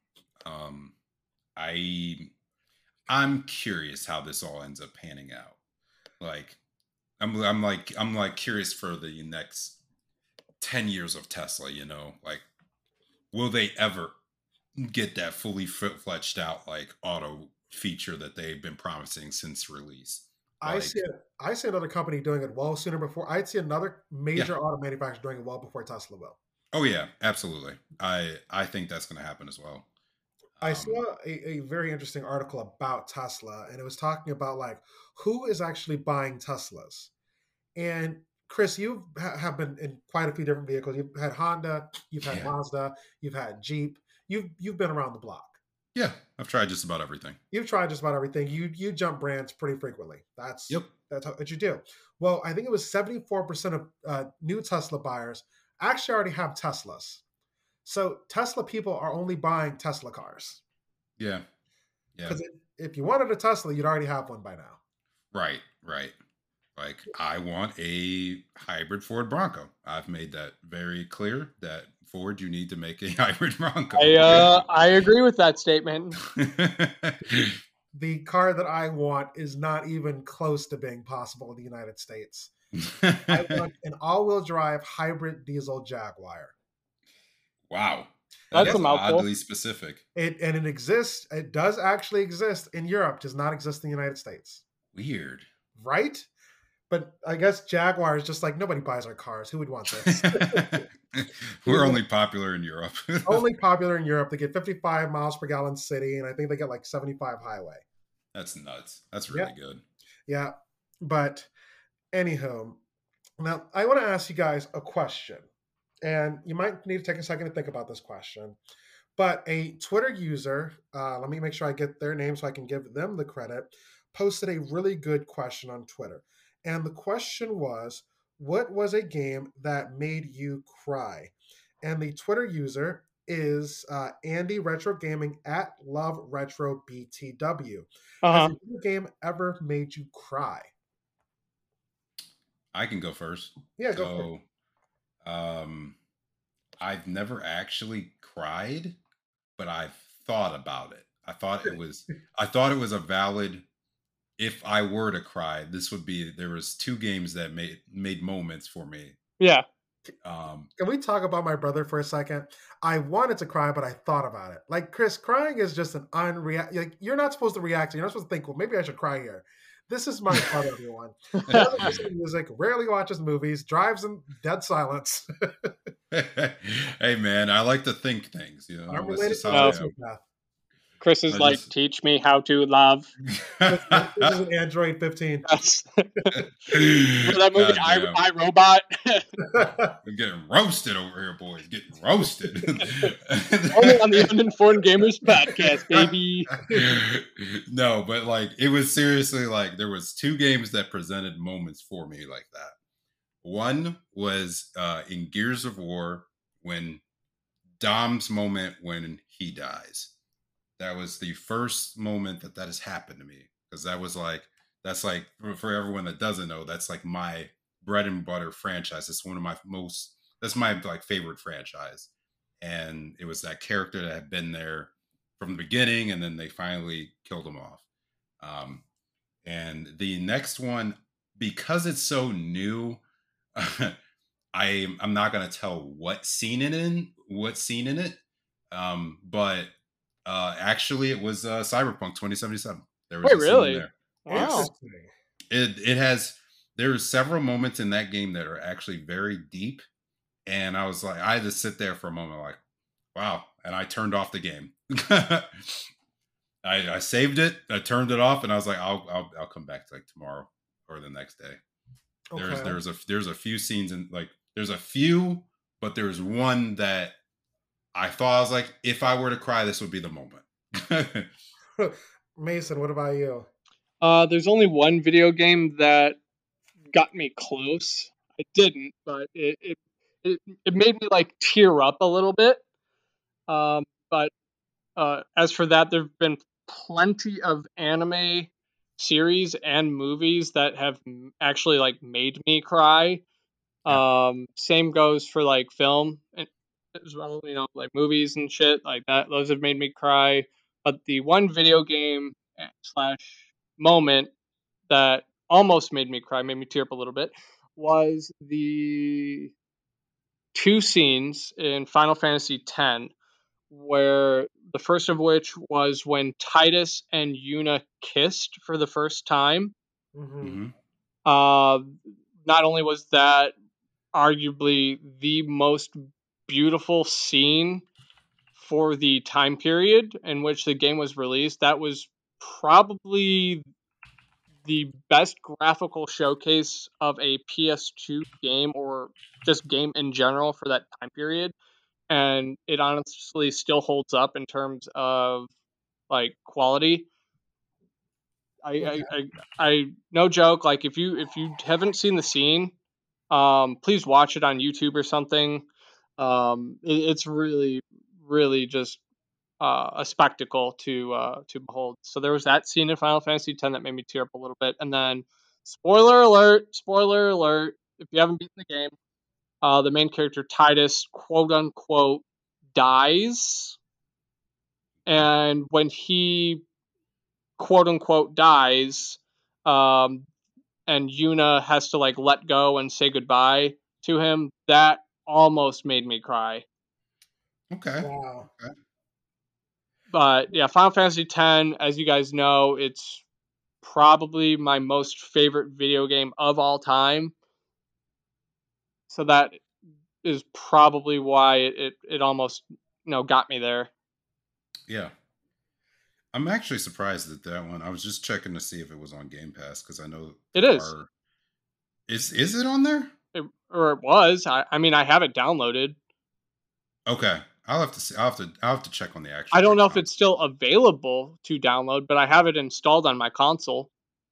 I I'm curious how this all ends up panning out. Like I'm like curious for the next 10 years of Tesla, you know? Like will they ever get that fully fledged out like auto feature that they've been promising since release? I see Like it. I see another company doing it well sooner before. I'd see another yeah. major auto manufacturer doing it well before Tesla will. Oh yeah, absolutely. I think that's going to happen as well. I Um saw a very interesting article about Tesla, and it was talking about like who is actually buying Teslas. And Chris, you have been in quite a few different vehicles. You've had Honda, you've had yeah. Mazda, you've had Jeep. You've been around the block. Yeah, I've tried just about everything. You've tried just about everything. You jump brands pretty frequently. Yep. That's what you do. Well, I think it was 74% of new Tesla buyers actually already have Teslas. So Tesla people are only buying Tesla cars Yeah. Yeah. because if you wanted a Tesla, you'd already have one by now. Right, right. Like I want a hybrid Ford Bronco. I've made that very clear that Ford you need to make a hybrid Bronco. I agree with that statement. The car that I want is not even close to being possible in the United States. I want an all-wheel drive hybrid diesel Jaguar. Wow. That That's a is mouthful. oddly specific. It exists. It does actually exist in Europe. Does not exist in the United States. Weird. Right? But I guess Jaguar is just like nobody buys our cars. Who would want this? We're only popular in Europe. Only popular in Europe. They get 55 miles per gallon city, and I think they get like 75 highway. That's nuts. That's really Yeah, good. yeah. But anywho, now I want to ask you guys a question, and you might need to take a second to think about this question. But a Twitter user, let me make sure I get their name so I can give them the credit, posted a really good question on Twitter. And the question was, what was a game that made you cry? And the Twitter user is Andy Retro Gaming at Love Retro BTW. Has Uh-huh. a video game ever made you cry? I can go first. Yeah, go for it. So, um, I've never actually cried, but I've thought about it. I thought it was a valid if I were to cry, this would be there was two games that made moments for me. Yeah. Can we talk about my brother for a second? I wanted to cry, but I thought about it. Like Chris, crying is just an unreact. Like you're not supposed to react. You're not supposed to think, well, maybe I should cry here. This is my brother, everyone. Doesn't listen to music, rarely watches movies, drives in dead silence. Hey man, I like to think things, you I'm know. That's related just to how a I No. am. sociopath. Chris is I like, just teach me how to love. This is an Android 15. That's remember that movie, God damn. I, Robot? I'm getting roasted over here, boys. Getting roasted. Only on the Uninformed Gamers podcast, baby. No, but like it was seriously like there was two games that presented moments for me like that. One was in Gears of War when Dom's moment when he dies. That was the first moment that has happened to me because that's like for everyone that doesn't know, that's like my bread and butter franchise. It's one of my most that's my like favorite franchise, and it was that character that had been there from the beginning, and then they finally killed him off. Um, and the next one, because it's so new, I'm not gonna tell what scene in it. But actually, it was Cyberpunk 2077. There was Wait, a scene in really? there. Yes, Wow. Interesting. it has. There's several moments in that game that are actually very deep, and I was like, I had to sit there for a moment, like, wow, and I turned off the game. I saved it, I turned it off, and I was like, I'll come back to like tomorrow or the next day. Okay. There's a few scenes in like there's a few, but there's one that I thought I was like, if I were to cry, this would be the moment. Mason, what about you? There's only one video game that got me close. I didn't, but it made me like tear up a little bit. But as for that, there've been plenty of anime series and movies that have actually like made me cry. Yeah. Same goes for like film as well, like movies and shit like that. Those have made me cry. But the one video game slash moment that almost made me cry, made me tear up a little bit, was the two scenes in Final Fantasy X, where the first of which was when Titus and Yuna kissed for the first time. Mm-hmm. Mm-hmm. Uh, Not only was that arguably the most beautiful scene for the time period in which the game was released, that was probably the best graphical showcase of a PS2 game or just game in general for that time period. And it honestly still holds up in terms of like quality. Okay. I no joke. Like if you haven't seen the scene, please watch it on YouTube or something. It's really just a spectacle to behold. So there was that scene in Final Fantasy X that made me tear up a little bit, and then spoiler alert, if you haven't beaten the game, the main character Titus quote unquote dies, and when he quote unquote dies, um, and Yuna has to like let go and say goodbye to him, that almost made me cry. Okay. Wow. Okay. But yeah, Final Fantasy X, as you guys know, it's probably my most favorite video game of all time. So that is probably why it almost got me there. Yeah. I'm actually surprised at that one. I was just checking to see if it was on Game Pass because I know It there is. are. Is it on there? Or it was. I mean, I have it downloaded. Okay, I'll have to see. I'll have to check on the I actual don't like know if it's console. still available to download, but I have it installed on my console.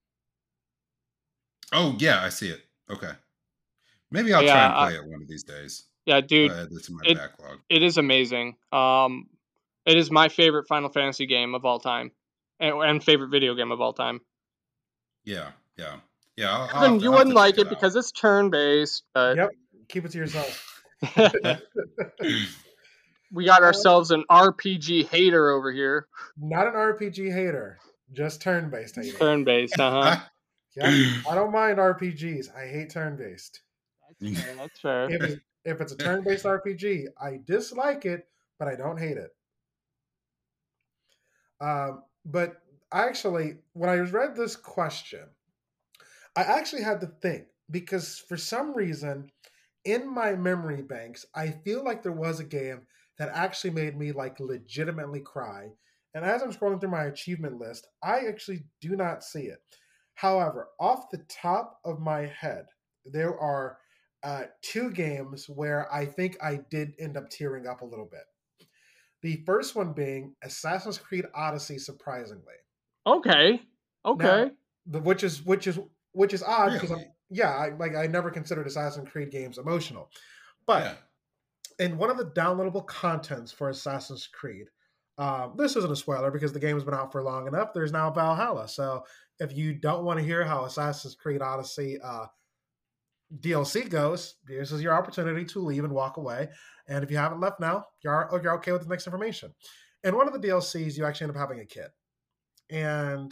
Oh yeah, I see it. Okay, maybe I'll try and Yeah, play it one of these days. yeah, I'll dude, add this to my it backlog. it is amazing. It is my favorite Final Fantasy game of all time, and favorite video game of all time. Yeah, yeah, yeah. Evan, you I'll have to wouldn't check like it it out. because it's turn based, but Yep. Keep it to yourself. we got Uh, ourselves an RPG hater over here. not an RPG hater, just turn-based hater. Turn based, uh huh. Yep. I don't mind RPGs. I hate turn-based. That's fair. That's fair. If it's a turn-based RPG, I dislike it, but I don't hate it. But actually, when I read this question, I actually had to think because for some reason, in my memory banks, I feel like there was a game that actually made me like legitimately cry. And as I'm scrolling through my achievement list, I actually do not see it. However, off the top of my head, there are two games where I think I did end up tearing up a little bit. The first one being Assassin's Creed Odyssey, surprisingly. Okay. Now, Okay. which is odd because Really? I never considered Assassin's Creed games emotional, but Yeah. in one of the downloadable contents for Assassin's Creed, this isn't a spoiler because the game has been out for long enough. There's now Valhalla, so if you don't want to hear how Assassin's Creed Odyssey DLC goes, this is your opportunity to leave and walk away. And if you haven't left now, you're okay with the next information. In one of the DLCs, you actually end up having a kid, and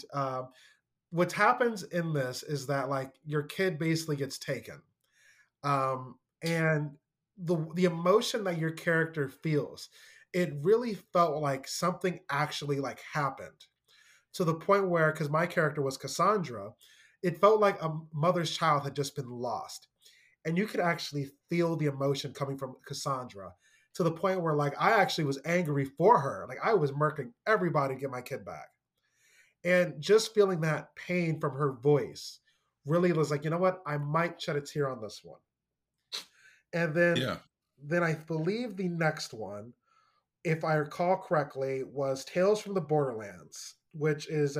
what happens in this is that like your kid basically gets taken, and the emotion that your character feels, it really felt like something actually like happened, to the point where, because my character was Cassandra, it felt like a mother's child had just been lost, and you could actually feel the emotion coming from Cassandra, to the point where like I actually was angry for her, like I was murking everybody to get my kid back, and just feeling that pain from her voice really was like, you know what, I might shed a tear on this one. And Yeah. then I believe the next one, if I recall correctly, was Tales from the Borderlands, which is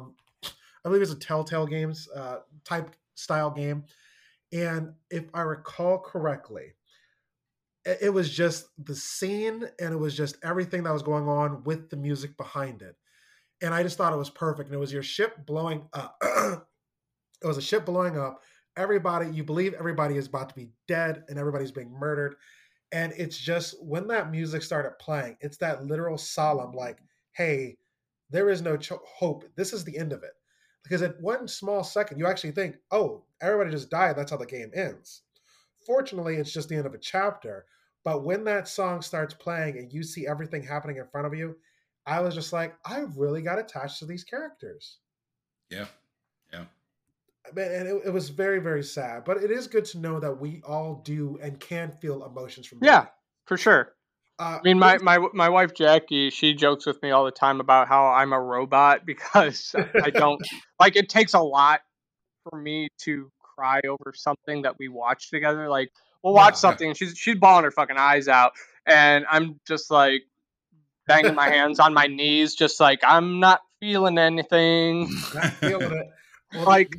I believe it's a Telltale Games type style game. And if I recall correctly, it was just the scene and it was just everything that was going on with the music behind it. And I just thought it was perfect. And it was your ship blowing up. It was a ship blowing up. Everybody, you believe everybody is about to be dead and everybody's being murdered. And it's just when that music started playing, it's that literal solemn, like, hey, there is no hope. This is the end of it. Because at one small second, you actually think, oh, everybody just died. That's how the game ends. Fortunately, it's just the end of a chapter. But when that song starts playing and you see everything happening in front of you, I was just like, I really got attached to these characters. Yeah. Yeah. And it was very, very sad. But it is good to know that we all do and can feel emotions from Yeah, movies. for sure. I mean, my wife Jackie, she jokes with me all the time about how I'm a robot because I don't like. It takes a lot for me to cry over something that we watch together. Like we'll watch Yeah. something, and she's bawling her fucking eyes out, and I'm just like banging my hands on my knees, just like I'm not feeling anything. Not feeling it. Well, Like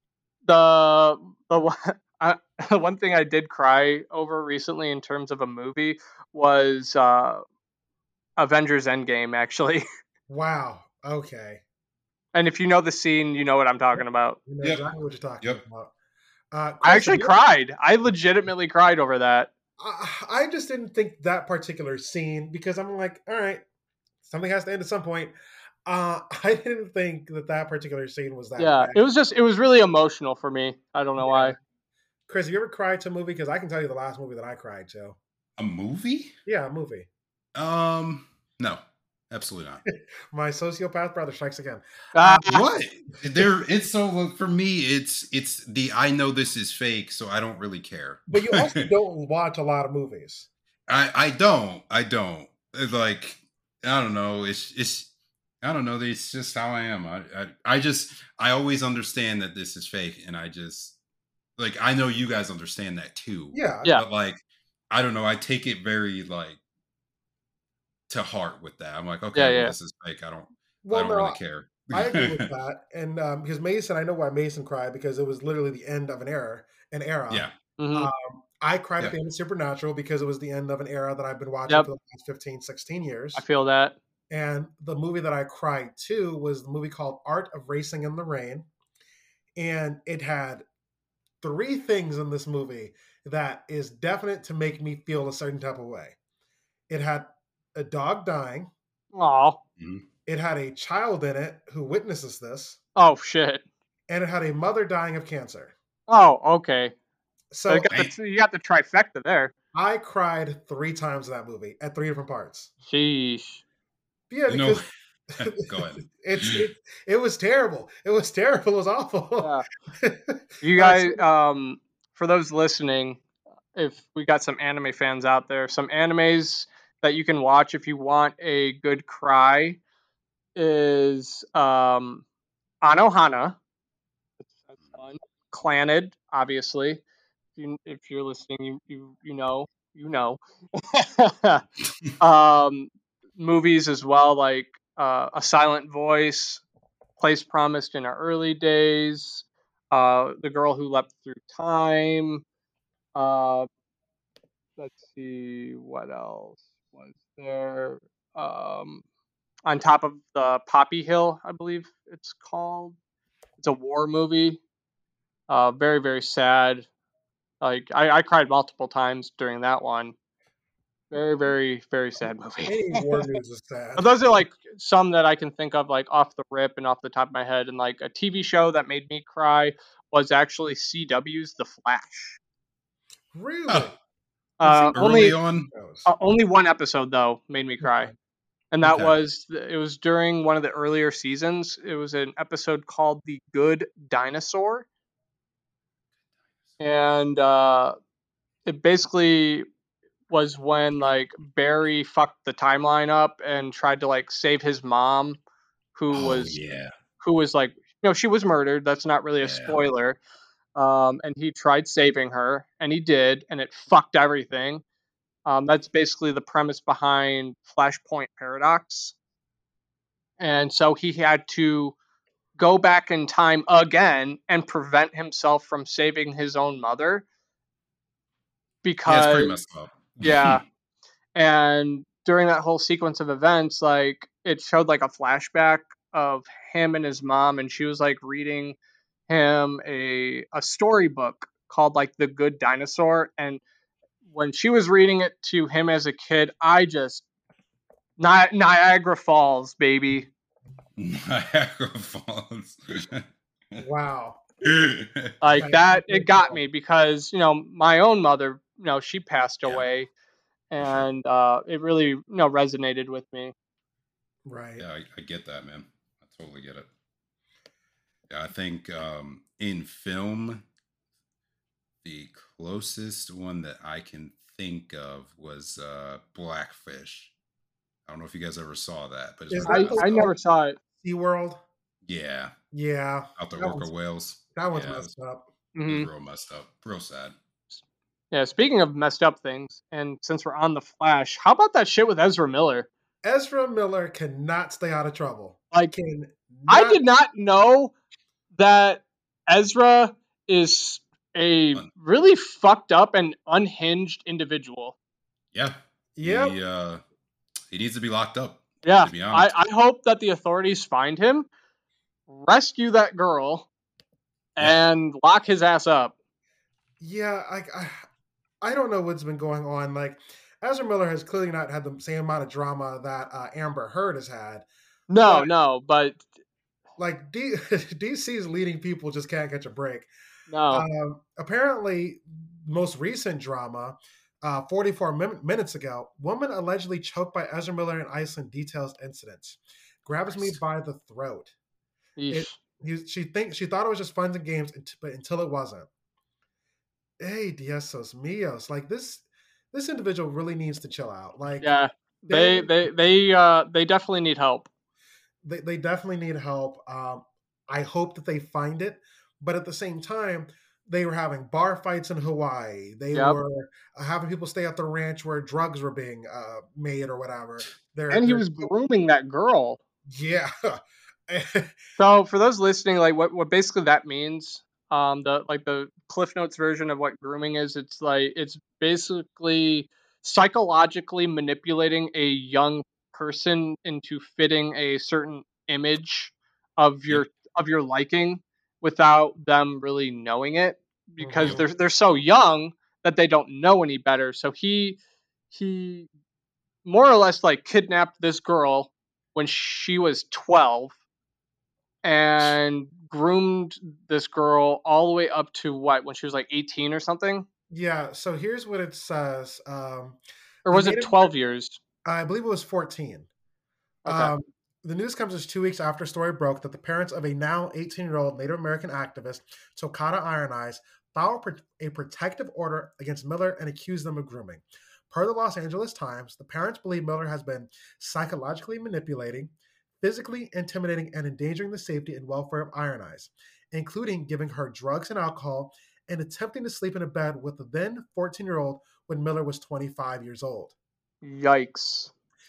the one, one thing I did cry over recently in terms of a movie was Avengers Endgame, actually. wow. Okay. And if you know the scene, you know what I'm talking about. You know Yep. exactly what you're talking Yep. about. I Chris, actually cried. I legitimately cried over that. I just didn't think that particular scene, because I'm like, all right, something has to end at some point. I didn't think that particular scene was that Yeah, bad. it was really emotional for me. I don't know Yeah. why. Chris, have you ever cried to a movie? Because I can tell you the last movie that I cried to. A movie? Yeah, a movie. No, absolutely not. My sociopath brother strikes again. Ah, What? It's so for me. It's the I know this is fake, so I don't really care. But you also don't watch a lot of movies. I don't. It's like I don't know. It's I don't know. It's just how I am. I always understand that this is fake, and I just like I know you guys understand that too. Yeah. yeah. But like I don't know. I take it very like to heart with that. I'm like, Yeah, okay, well, yeah. this is fake. I Well, don't no, really care. I agree with that. And because Mason, I know why Mason cried, because it was literally the end of an era. Yeah. Mm-hmm. I cried at Yeah. the end of Supernatural because it was the end of an era that I've been watching Yep. for the last 15, 16 years. I feel that. And the movie that I cried to was the movie called Art of Racing in the Rain. And it had three things in this movie that is definite to make me feel a certain type of way. It had a dog dying. Oh. It had a child in it who witnesses this. Oh shit. And it had a mother dying of cancer. Oh, okay. So So you got the trifecta there. I cried 3 times in that movie at 3 different parts. Sheesh. Yeah, You know, because go ahead. it was terrible. It was terrible. It was awful. Yeah. You guys, for those listening, if we got some anime fans out there, some animes that you can watch if you want a good cry is Anohana. That's fun. Clannad, obviously. If you're listening, you know. Movies as well, like A Silent Voice, Place Promised in Our Early Days, The Girl Who Leapt Through Time. Uh, let's see what else was there. On Top of the Poppy Hill, I believe it's called. It's a war movie. Very, very sad. Like I cried multiple times during that one. Very, very, very sad movie. Any war news is sad. But those are like some that I can think of, like off the rip and off the top of my head. And like a TV show that made me cry was actually CW's The Flash. Really? Only Early on? only one episode though made me cry. Okay. And that Okay. was during one of the earlier seasons. It was an episode called The Good Dinosaur. And it basically was when like Barry fucked the timeline up and tried to like save his mom, who Oh, was yeah. like, she was murdered. That's not really a Yeah. spoiler. And he tried saving her, and he did, and it fucked everything. That's basically the premise behind Flashpoint Paradox. And so he had to go back in time again and prevent himself from saving his own mother Yeah, it's pretty because messed up. yeah. And during that whole sequence of events, like it showed like a flashback of him and his mom, and she was like reading him a storybook called like The Good Dinosaur. And when she was reading it to him as a kid, I just Niagara Falls, baby. Niagara Falls. Wow. Like that, it got me because my own mother, she passed Yeah. away, and it really resonated with me. Right. Yeah, I get that, man. I totally get it. Yeah, I think in film, the closest one that I can think of was Blackfish. I don't know if you guys ever saw that, but it's Is really that I never saw it. SeaWorld? yeah, Yeah. out the That orca one's- whales. That one's Yeah, messed up. It Mhm. was real messed up, real sad. Yeah, speaking of messed up things, and since we're on the Flash, how about that shit with Ezra Miller? Ezra Miller cannot stay out of trouble. Like, Can I did not know that Ezra is a really fucked up and unhinged individual. Yeah, Yep. he needs to be locked up. Yeah, To be honest, I hope that the authorities find him, rescue that girl, and lock his ass up. Yeah, I don't know what's been going on. Like, Ezra Miller has clearly not had the same amount of drama that Amber Heard has had. But Like, DC's leading people just can't catch a break. no. Apparently, most recent drama, 44 minutes ago, woman allegedly choked by Ezra Miller in Iceland details incidents. Grabs me by the throat. Yeesh. She thought it was just fun and games, but until it wasn't. Hey, Diesos Mios, like this individual really needs to chill out. Like, Yeah, they definitely need help. They definitely need help. I hope that they find it, but at the same time, they were having bar fights in Hawaii. They were having people stay at the ranch where drugs were being made or whatever. And he was grooming that girl. Yeah. So for those listening, like what basically that means, the Cliff Notes version of what grooming is, it's basically psychologically manipulating a young person into fitting a certain image of your liking without them really knowing it, because they're so young that they don't know any better. So he more or less like kidnapped this girl when she was 12 and groomed this girl all the way up to when she was like 18 or something. Yeah, so here's what it says. Or was it 12 years? I believe it was 14. Okay. The news comes as 2 weeks after story broke that the parents of a now 18-year-old Native American activist, Tokata Iron Eyes, filed a protective order against Miller and accused them of grooming. Per the Los Angeles Times, the parents believe Miller has been psychologically manipulating, physically intimidating, and endangering the safety and welfare of Iron Eyes, including giving her drugs and alcohol and attempting to sleep in a bed with the then 14-year-old when Miller was 25 years old. Yikes.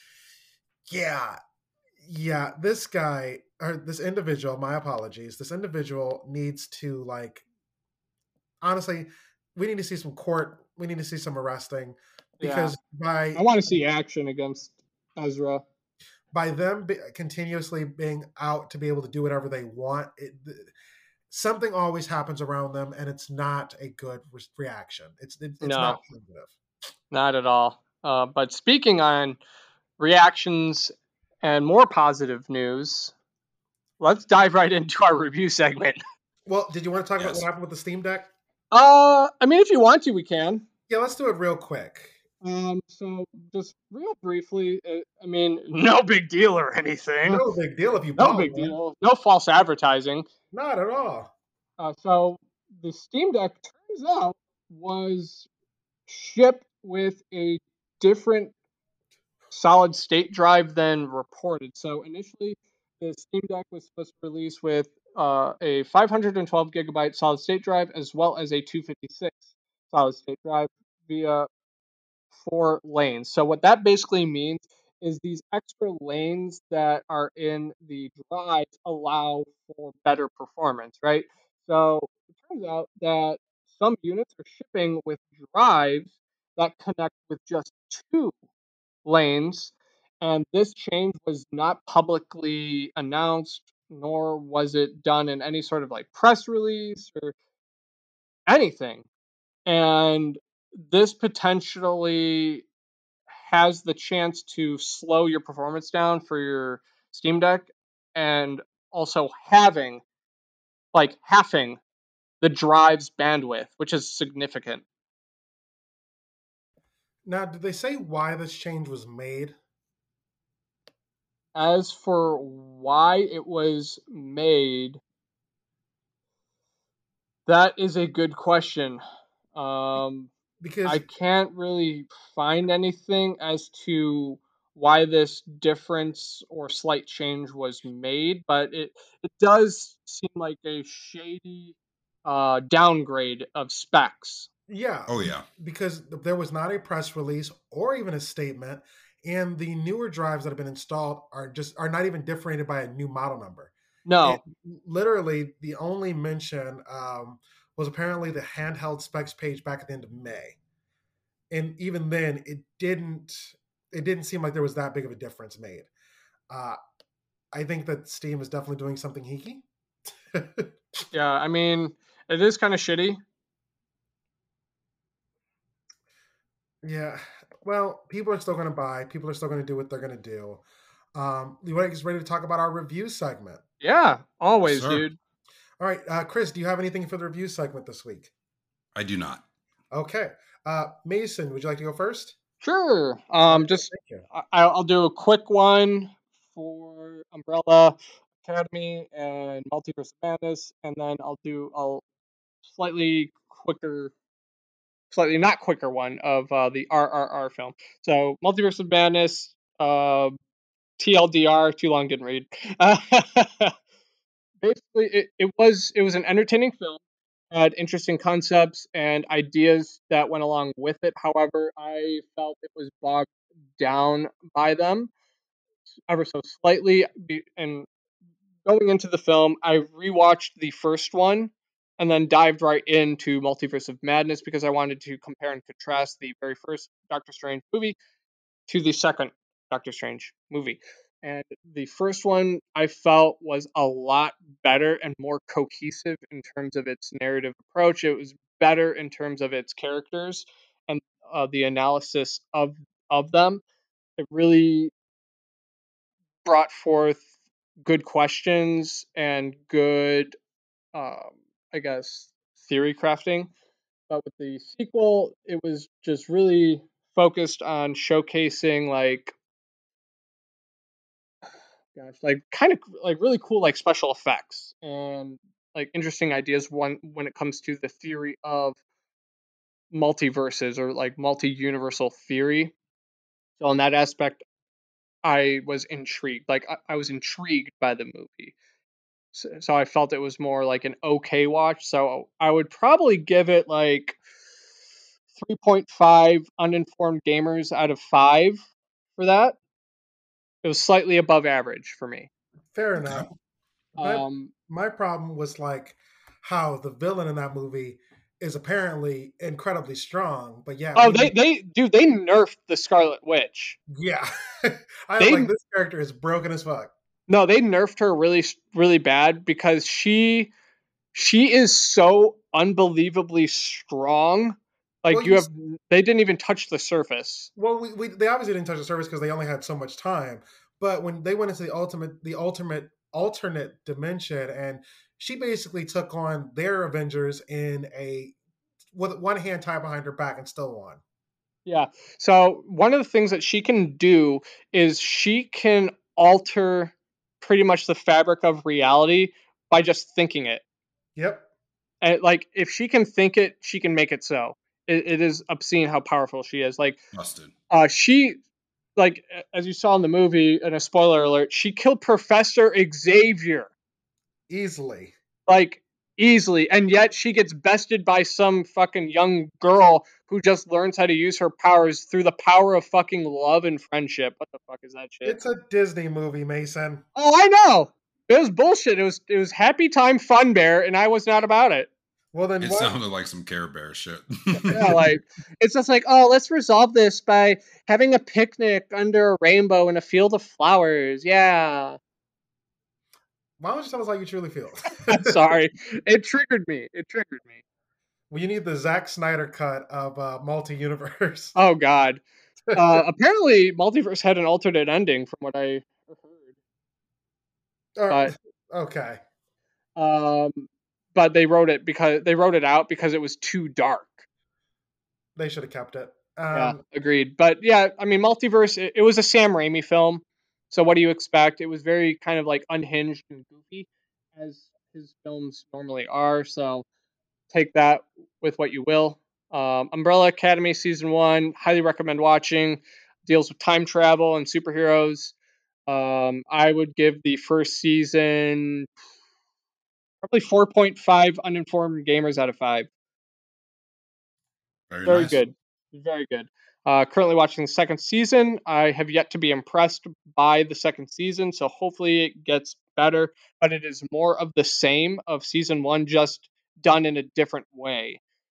Yeah, this guy, or this individual, my apologies, this individual needs to, like, honestly, we need to see some court, we need to see some arresting, because I want to see action against Ezra. By them continuously being out to be able to do whatever they want, something always happens around them, and it's not a good reaction. It's not positive. Not at all. But speaking on reactions and more positive news, let's dive right into our review segment. Well, did you want to talk about what happened with the Steam Deck? I mean, if you want to, we can. Yeah, let's do it real quick. So just real briefly, I mean, no big deal or anything. No big deal if you No bought big one. deal. No false advertising. Not at all. So the Steam Deck turns out was shipped with a different solid state drive than reported. So initially, the Steam Deck was supposed to release with a 512 gigabyte solid state drive as well as a 256 solid state drive via 4 lanes. So what that basically means is these extra lanes that are in the drives allow for better performance, right? So it turns out that some units are shipping with drives that connect with just 2 lanes, and this change was not publicly announced, nor was it done in any sort of like press release or anything. And this potentially has the chance to slow your performance down for your Steam Deck, and also halving the drive's bandwidth, which is significant. Now, did they say why this change was made? As for why it was made, that is a good question. I Because can't really find anything as to why this difference or slight change was made, but it does seem like a shady downgrade of specs. yeah, Oh yeah. because there was not a press release or even a statement, and the newer drives that have been installed are not even differentiated by a new model number. It No, literally the only mention was apparently the handheld specs page back at the end of May, and even then it didn't seem like there was that big of a difference made. Uh, I think that Steam is definitely doing something hinky. yeah, I mean, it is kind of shitty. Yeah. Well, people are still going to buy. People are still going to do what they're going to do. You want to get ready to talk about our review segment? Yeah, Yes, always, sir. dude. All right, Chris, do you have anything for the review segment this week? I do not. Okay. Mason, would you like to go first? Sure. All right, Just thank you. I'll do a quick one for Umbrella Academy and Multiverse of Madness, and then I'll do a slightly quicker, slightly not quicker one of the RRR film. So Multiverse of Madness, TLDR, too long, didn't read. Basically, it was an entertaining film. Had interesting concepts and ideas that went along with it. However, I felt it was bogged down by them ever so slightly. And going into the film, I rewatched the first one and then dived right into Multiverse of Madness because I wanted to compare and contrast the very first Doctor Strange movie to the second Doctor Strange movie. And the first one I felt was a lot better and more cohesive in terms of its narrative approach. It was better in terms of its characters and the analysis of them. It really brought forth good questions and good, um, I guess, theory crafting. But with the sequel, it was just really focused on showcasing like kind of like really cool like special effects and like interesting ideas when it comes to the theory of multiverses or like multi-universal theory. So in that aspect, I was intrigued. Like I was intrigued by the movie. So I felt it was more like an okay watch. So I would probably give it like 3.5 uninformed gamers out of 5 for that. It was slightly above average for me. Fair Okay. enough. My Um, my problem was like how the villain in that movie is apparently incredibly strong, but yeah, oh, we they nerfed the Scarlet Witch. yeah. I was like, They this character is broken as fuck. no, they nerfed her really bad because she is so unbelievably strong. Well, Like you they didn't even touch the surface. Well, they obviously didn't touch the surface because they only had so much time. But when they went into the ultimate alternate dimension, and she basically took on their Avengers in a with one hand tied behind her back and still won. Yeah. So one of the things that she can do is she can alter pretty much the fabric of reality by just thinking it. Yep. And like if she can think it, she can make it so. It is obscene how powerful she is. Like Busted. she like as you saw in the movie, and a spoiler alert, she killed Professor Xavier. Easily. Like easily, and yet she gets bested by some fucking young girl who just learns how to use her powers through the power of fucking love and friendship. What the fuck is that shit? It's a Disney movie, Mason. Oh, I know. It was bullshit. It was Happy Time Fun Bear, and I was not about it. Well, then It what? sounded like some Care Bear shit. Yeah, like it's just like, oh, let's resolve this by having a picnic under a rainbow in a field of flowers. Yeah. Why don't you tell us how you truly feel? Sorry. It triggered me. It triggered me. Well, you need the Zack Snyder cut of multi-universe. Oh god. Apparently Multiverse had an alternate ending from what I heard. Okay. But they wrote it out because it was too dark. They should have kept it. Yeah, agreed. But yeah, I mean, Multiverse, it was a Sam Raimi film. So what do you expect? It was very kind of like unhinged and goofy, as his films normally are. So take that with what you will. Umbrella Academy season 1, highly recommend watching. Deals with time travel and superheroes. I would give the first season probably 4.5 uninformed gamers out of 5. Very Nice. good. Very good. Currently watching the second season. I have yet to be impressed by the second season, so hopefully it gets better. But it is more of the same of season 1, just done in a different way.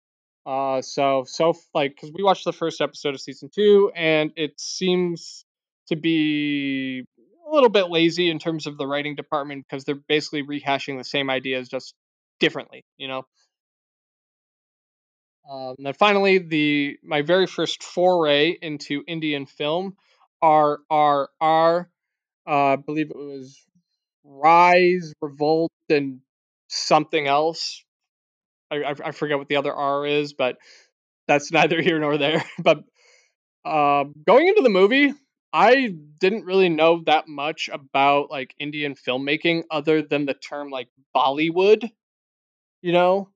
Because we watched the first episode of season 2, and it seems to be a little bit lazy in terms of the writing department because they're basically rehashing the same ideas just differently, you know. And then finally, my very first foray into Indian film, RRR. I believe it was Rise, Revolt, and something else. I forget what the other R is, but that's neither here nor there. But going into the movie, I didn't really know that much about like Indian filmmaking other than the term like Bollywood. You know,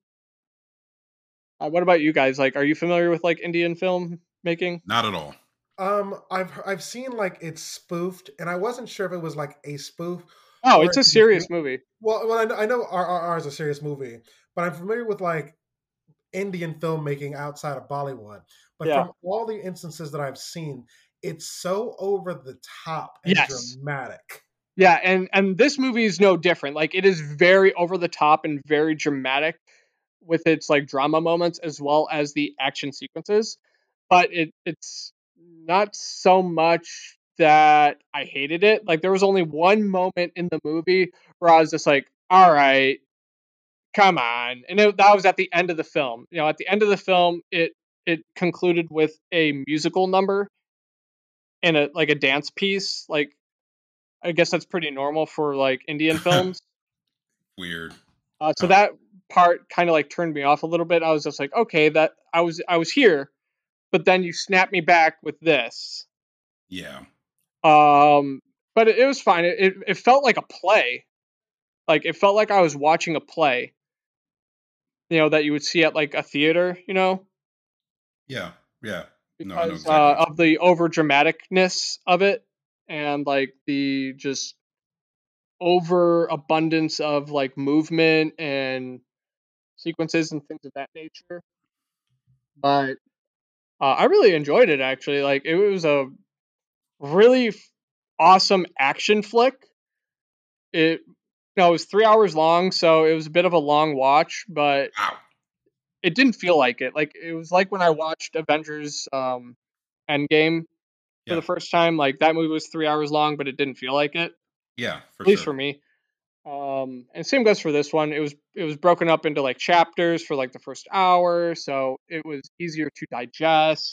what about you guys? Like, are you familiar with like Indian film making? Not at all. I've seen like it's spoofed, and I wasn't sure if it was like a spoof Oh, or it's if a it was serious movie. well, I know RRR is a serious movie, but I'm familiar with like Indian filmmaking outside of Bollywood. But Yeah. from all the instances that I've seen, it's so over the top and Yes. dramatic. Yeah, and this movie is no different. Like it is very over the top and very dramatic with its like drama moments as well as the action sequences. But it's not so much that I hated it. Like there was only one moment in the movie where I was just like, all right, come on. And that was at the end of the film. You know, at the end of the film, it concluded with a musical number and a dance piece. Like I guess that's pretty normal for like Indian films. Weird. So that part kind of like turned me off a little bit. I was just like, okay, that I was here, but then you snap me back with this. Yeah. But it was fine. It felt like a play. Like it felt like I was watching a play. You know, that you would see at like a theater. You know, Yeah. Yeah. No, I know because exactly. of the over dramaticness of it and like the just over abundance of like movement and sequences and things of that nature. But I really enjoyed it actually. Like it was a really awesome action flick. It it was 3 hours long, so it was a bit of a long watch, but Wow. it didn't feel like it. Like it was like when I watched Avengers Endgame for the Yeah. first time. Like that movie was 3 hours long, but it didn't feel like it. Yeah, for At least sure. for me. And same goes for this one. It was broken up into like chapters for like the first hour, so it was easier to digest.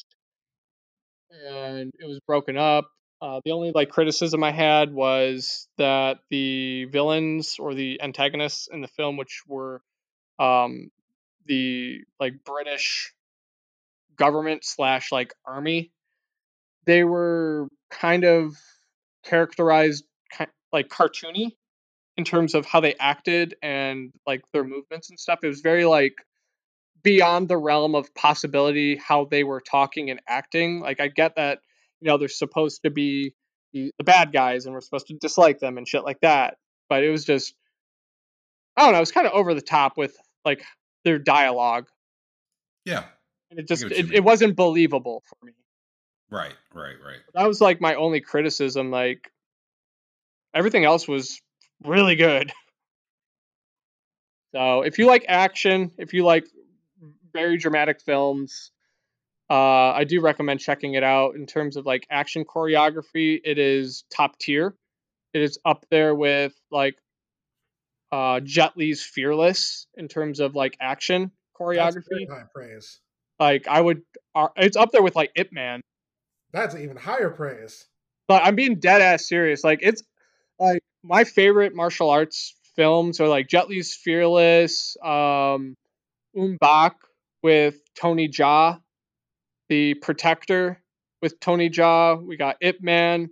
And it was broken up. The only like criticism I had was that the villains or the antagonists in the film, which were um, the like British government slash like army. They were kind of characterized like cartoony in terms of how they acted and like their movements and stuff. It was very like beyond the realm of possibility how they were talking and acting. Like I get that, they're supposed to be the bad guys and we're supposed to dislike them and shit like that. But it was just, I don't know, it was kind of over the top with like their dialogue. Yeah. And it wasn't believable for me. Right. That was like my only criticism. Like everything else was really good. So if you like action, if you like very dramatic films, I do recommend checking it out. In terms of like action choreography, it is top tier. It is up there with like Jet Li's Fearless in terms of like action That's very choreography. high praise. Like it's up there with like Ip Man. That's even higher praise. But I'm being dead ass serious. Like it's like my favorite martial arts films are like Jet Li's Fearless, Bak with Tony Jaa, The Protector with Tony Jaa. We got Ip Man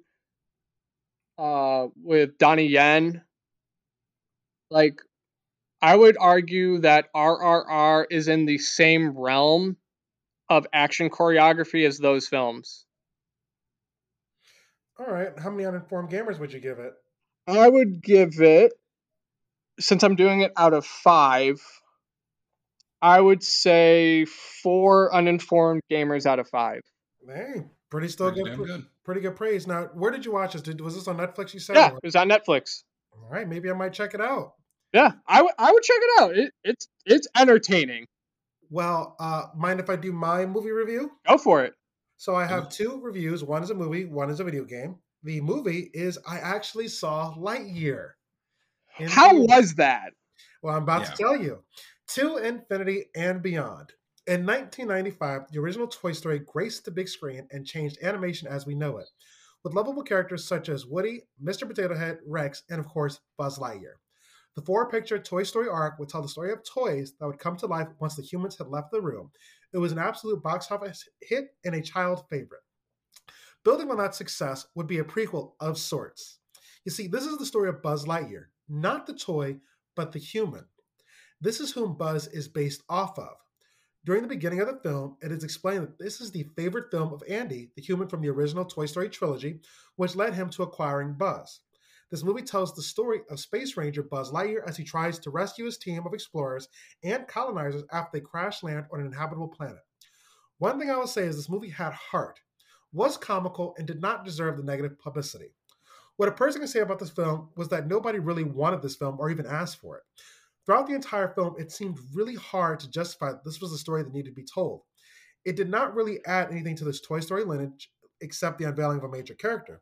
with Donnie Yen. Like I would argue that RRR is in the same realm of action choreography as those films. All right. How many uninformed gamers would you give it? I would give it, since I'm doing it out of 5, I would say 4 uninformed gamers out of 5. Hey, pretty good praise. Now, where did you watch this? Was this on Netflix? You said? Yeah, it was on Netflix. All right, maybe I might check it out. Yeah, I would check it out. It's entertaining. Well, mind if I do my movie review? Go for it. So I have 2 reviews. One is a movie. One is a video game. The movie is I actually saw Lightyear. How was that? Well, I'm about to tell you. To Infinity and Beyond. In 1995, the original Toy Story graced the big screen and changed animation as we know it, with lovable characters such as Woody, Mr. Potato Head, Rex, and of course, Buzz Lightyear. The 4-picture Toy Story arc would tell the story of toys that would come to life once the humans had left the room. It was an absolute box office hit and a child favorite. Building on that success would be a prequel of sorts. You see, this is the story of Buzz Lightyear, not the toy, but the human. This is whom Buzz is based off of. During the beginning of the film, it is explained that this is the favorite film of Andy, the human from the original Toy Story trilogy, which led him to acquiring Buzz. This movie tells the story of Space Ranger Buzz Lightyear as he tries to rescue his team of explorers and colonizers after they crash land on an inhabitable planet. One thing I will say is this movie had heart, was comical, and did not deserve the negative publicity. What a person can say about this film was that nobody really wanted this film or even asked for it. Throughout the entire film, it seemed really hard to justify that this was a story that needed to be told. It did not really add anything to this Toy Story lineage except the unveiling of a major character.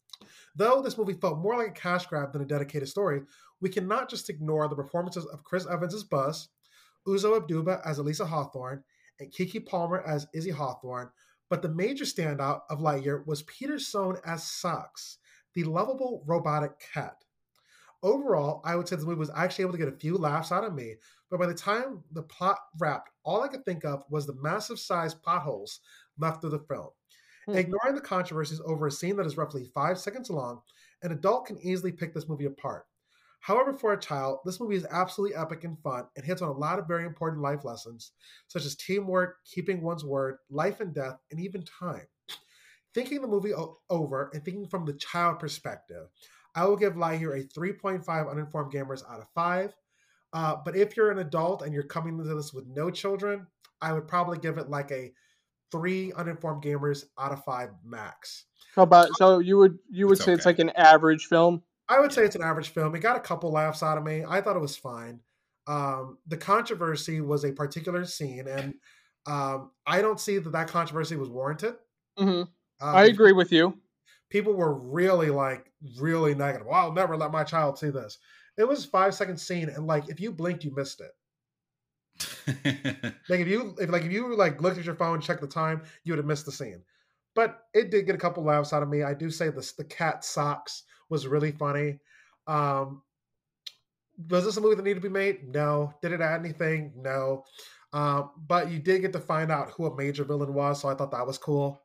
Though this movie felt more like a cash grab than a dedicated story, we cannot just ignore the performances of Chris Evans as Buzz, Uzo Aduba as Elisa Hawthorne, and Keke Palmer as Izzy Hawthorne, but the major standout of Lightyear was Peter Sohn as Socks, the lovable robotic cat. Overall, I would say this movie was actually able to get a few laughs out of me, but by the time the plot wrapped, all I could think of was the massive sized potholes left through the film. Ignoring the controversies over a scene that is roughly 5 seconds long, an adult can easily pick this movie apart. However, for a child, this movie is absolutely epic and fun and hits on a lot of very important life lessons, such as teamwork, keeping one's word, life and death, and even time. Thinking the movie over and thinking from the child perspective, I will give Lightyear a 3.5 uninformed gamers out of 5. But if you're an adult and you're coming into this with no children, I would probably give it like a 3 uninformed gamers out of 5 max. So you would say it's like an average film? I would say it's an average film. It got a couple laughs out of me. I thought it was fine. The controversy was a particular scene, and I don't see that controversy was warranted. Mm-hmm. I agree with you. People were really negative. Well, I'll never let my child see this. It was a 5-second scene, and like if you blinked, you missed it. Like if you looked at your phone and checked the time, you would have missed the scene. But it did get a couple laughs out of me. I do say the cat Socks was really funny. Was this a movie that needed to be made? No. Did it add anything? No. But you did get to find out who a major villain was, so I thought that was cool.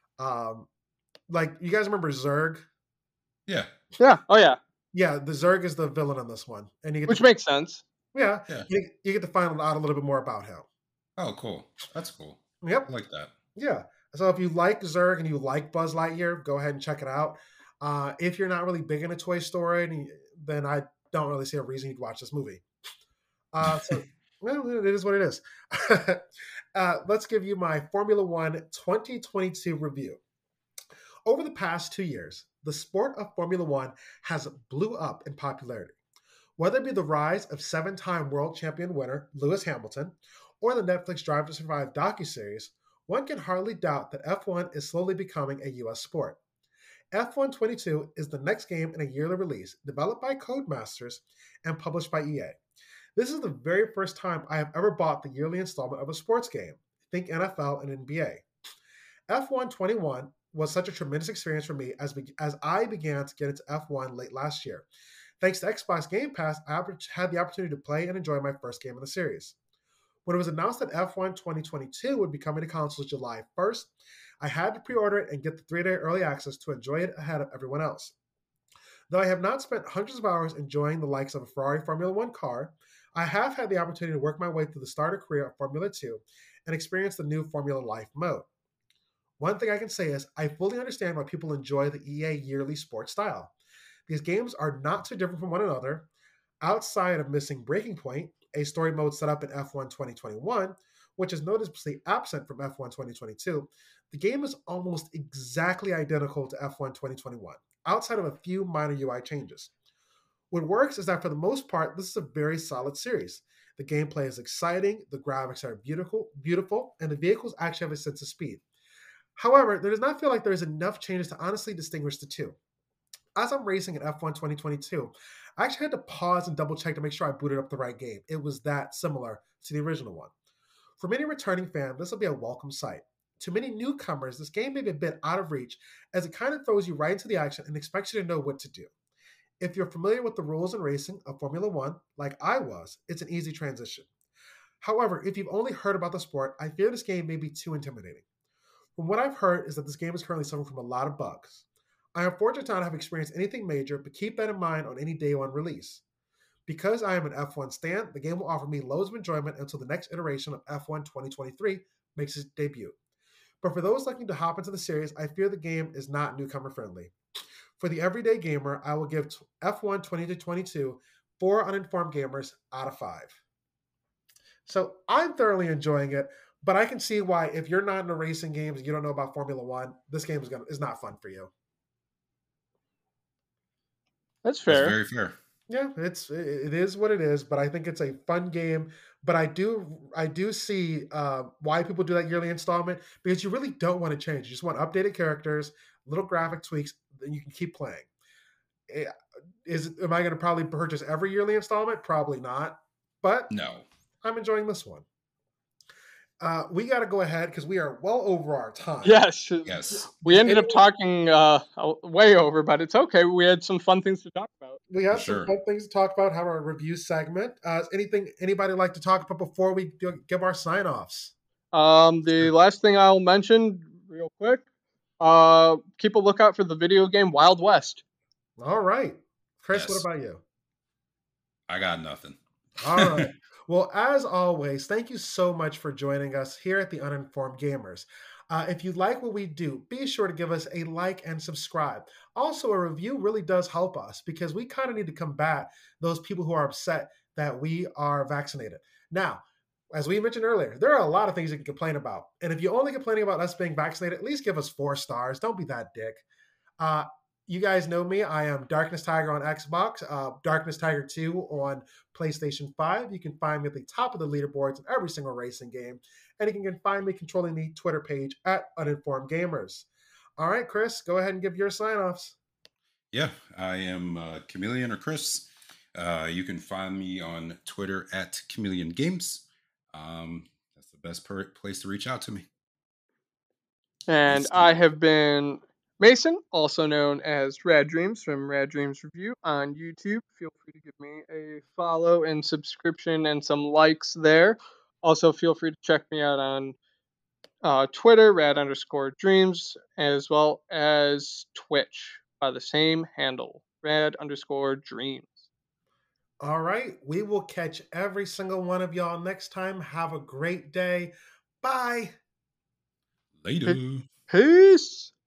Like, you guys remember Zurg? Yeah. Yeah. Oh yeah. Yeah, the Zurg is the villain in this one, and you get Which to, makes sense. yeah, Yeah. you get to find out a little bit more about him. Oh, cool. That's cool. Yep. I like that. Yeah. So if you like Zurg and you like Buzz Lightyear, go ahead and check it out. If you're not really big into Toy Story, then I don't really see a reason you'd watch this movie. So, well, it is what it is. Let's give you my Formula One 2022 review. Over the past 2 years, the sport of Formula One has blew up in popularity. Whether it be the rise of seven-time world champion winner Lewis Hamilton or the Netflix Drive to Survive docuseries, one can hardly doubt that F1 is slowly becoming a US sport. F1 22 is the next game in a yearly release, developed by Codemasters and published by EA. This is the very first time I have ever bought the yearly installment of a sports game. Think NFL and NBA. F1 21 was such a tremendous experience for me as I began to get into F1 late last year. Thanks to Xbox Game Pass, I had the opportunity to play and enjoy my first game in the series. When it was announced that F1 2022 would be coming to consoles July 1st, I had to pre-order it and get the 3-day early access to enjoy it ahead of everyone else. Though I have not spent hundreds of hours enjoying the likes of a Ferrari Formula One car, I have had the opportunity to work my way through the starter career of Formula 2 and experience the new Formula Life mode. One thing I can say is I fully understand why people enjoy the EA yearly sports style. These games are not too different from one another. Outside of missing Breaking Point, a story mode set up in F1 2021, which is noticeably absent from F1 2022, the game is almost exactly identical to F1 2021, outside of a few minor UI changes. What works is that for the most part, this is a very solid series. The gameplay is exciting, the graphics are beautiful, and the vehicles actually have a sense of speed. However, there does not feel like there is enough changes to honestly distinguish the two. As I'm racing in F1 2022, I actually had to pause and double check to make sure I booted up the right game. It was that similar to the original one. For many returning fans, this will be a welcome sight. To many newcomers, this game may be a bit out of reach as it kind of throws you right into the action and expects you to know what to do. If you're familiar with the rules in racing of Formula One, like I was, it's an easy transition. However, if you've only heard about the sport, I fear this game may be too intimidating. From what I've heard is that this game is currently suffering from a lot of bugs. I am fortunate to not have experienced anything major, but keep that in mind on any day one release. Because I am an F1 stan, the game will offer me loads of enjoyment until the next iteration of F1 2023 makes its debut. But for those looking to hop into the series, I fear the game is not newcomer friendly. For the everyday gamer, I will give F1 2022 4 uninformed gamers out of 5. So I'm thoroughly enjoying it, but I can see why if you're not into racing games and you don't know about Formula One, this game is not fun for you. That's That's fair. very fair. Yeah, it is what it is, but I think it's a fun game. But I do see why people do that yearly installment because you really don't want to change. You just want updated characters, little graphic tweaks, then you can keep playing. Am I going to probably purchase every yearly installment? Probably not, but No. I'm enjoying this one. We got to go ahead because we are well over our time. Yes. Yes. We ended up talking way over, but it's okay. We had some fun things to talk about. We have For some sure. fun things to talk about. Have our review segment. Anybody like to talk about before we give our sign offs? The last thing I'll mention real quick, keep a lookout for the video game Wild West. All right. Chris, Yes. what about you? I got nothing. All right. Well, as always, thank you so much for joining us here at the Uninformed Gamers. If you like what we do, be sure to give us a like and subscribe. Also, a review really does help us because we kind of need to combat those people who are upset that we are vaccinated. Now, as we mentioned earlier, there are a lot of things you can complain about. And if you're only complaining about us being vaccinated, at least give us 4 stars. Don't be that dick. You guys know me. I am Darkness Tiger on Xbox, Darkness Tiger 2 on PlayStation 5. You can find me at the top of the leaderboards in every single racing game. And you can find me controlling the Twitter page at Uninformed Gamers. All right, Chris, go ahead and give your sign-offs. Yeah, I am Chameleon or Chris. You can find me on Twitter at Chameleon Games. That's the best place to reach out to me. And I have been Mason, also known as Rad Dreams from Rad Dreams Review on YouTube. Feel free to give me a follow and subscription and some likes there. Also, feel free to check me out on Twitter, rad_dreams, as well as Twitch by the same handle, rad_dreams. All right. We will catch every single one of y'all next time. Have a great day. Bye. Later. Peace.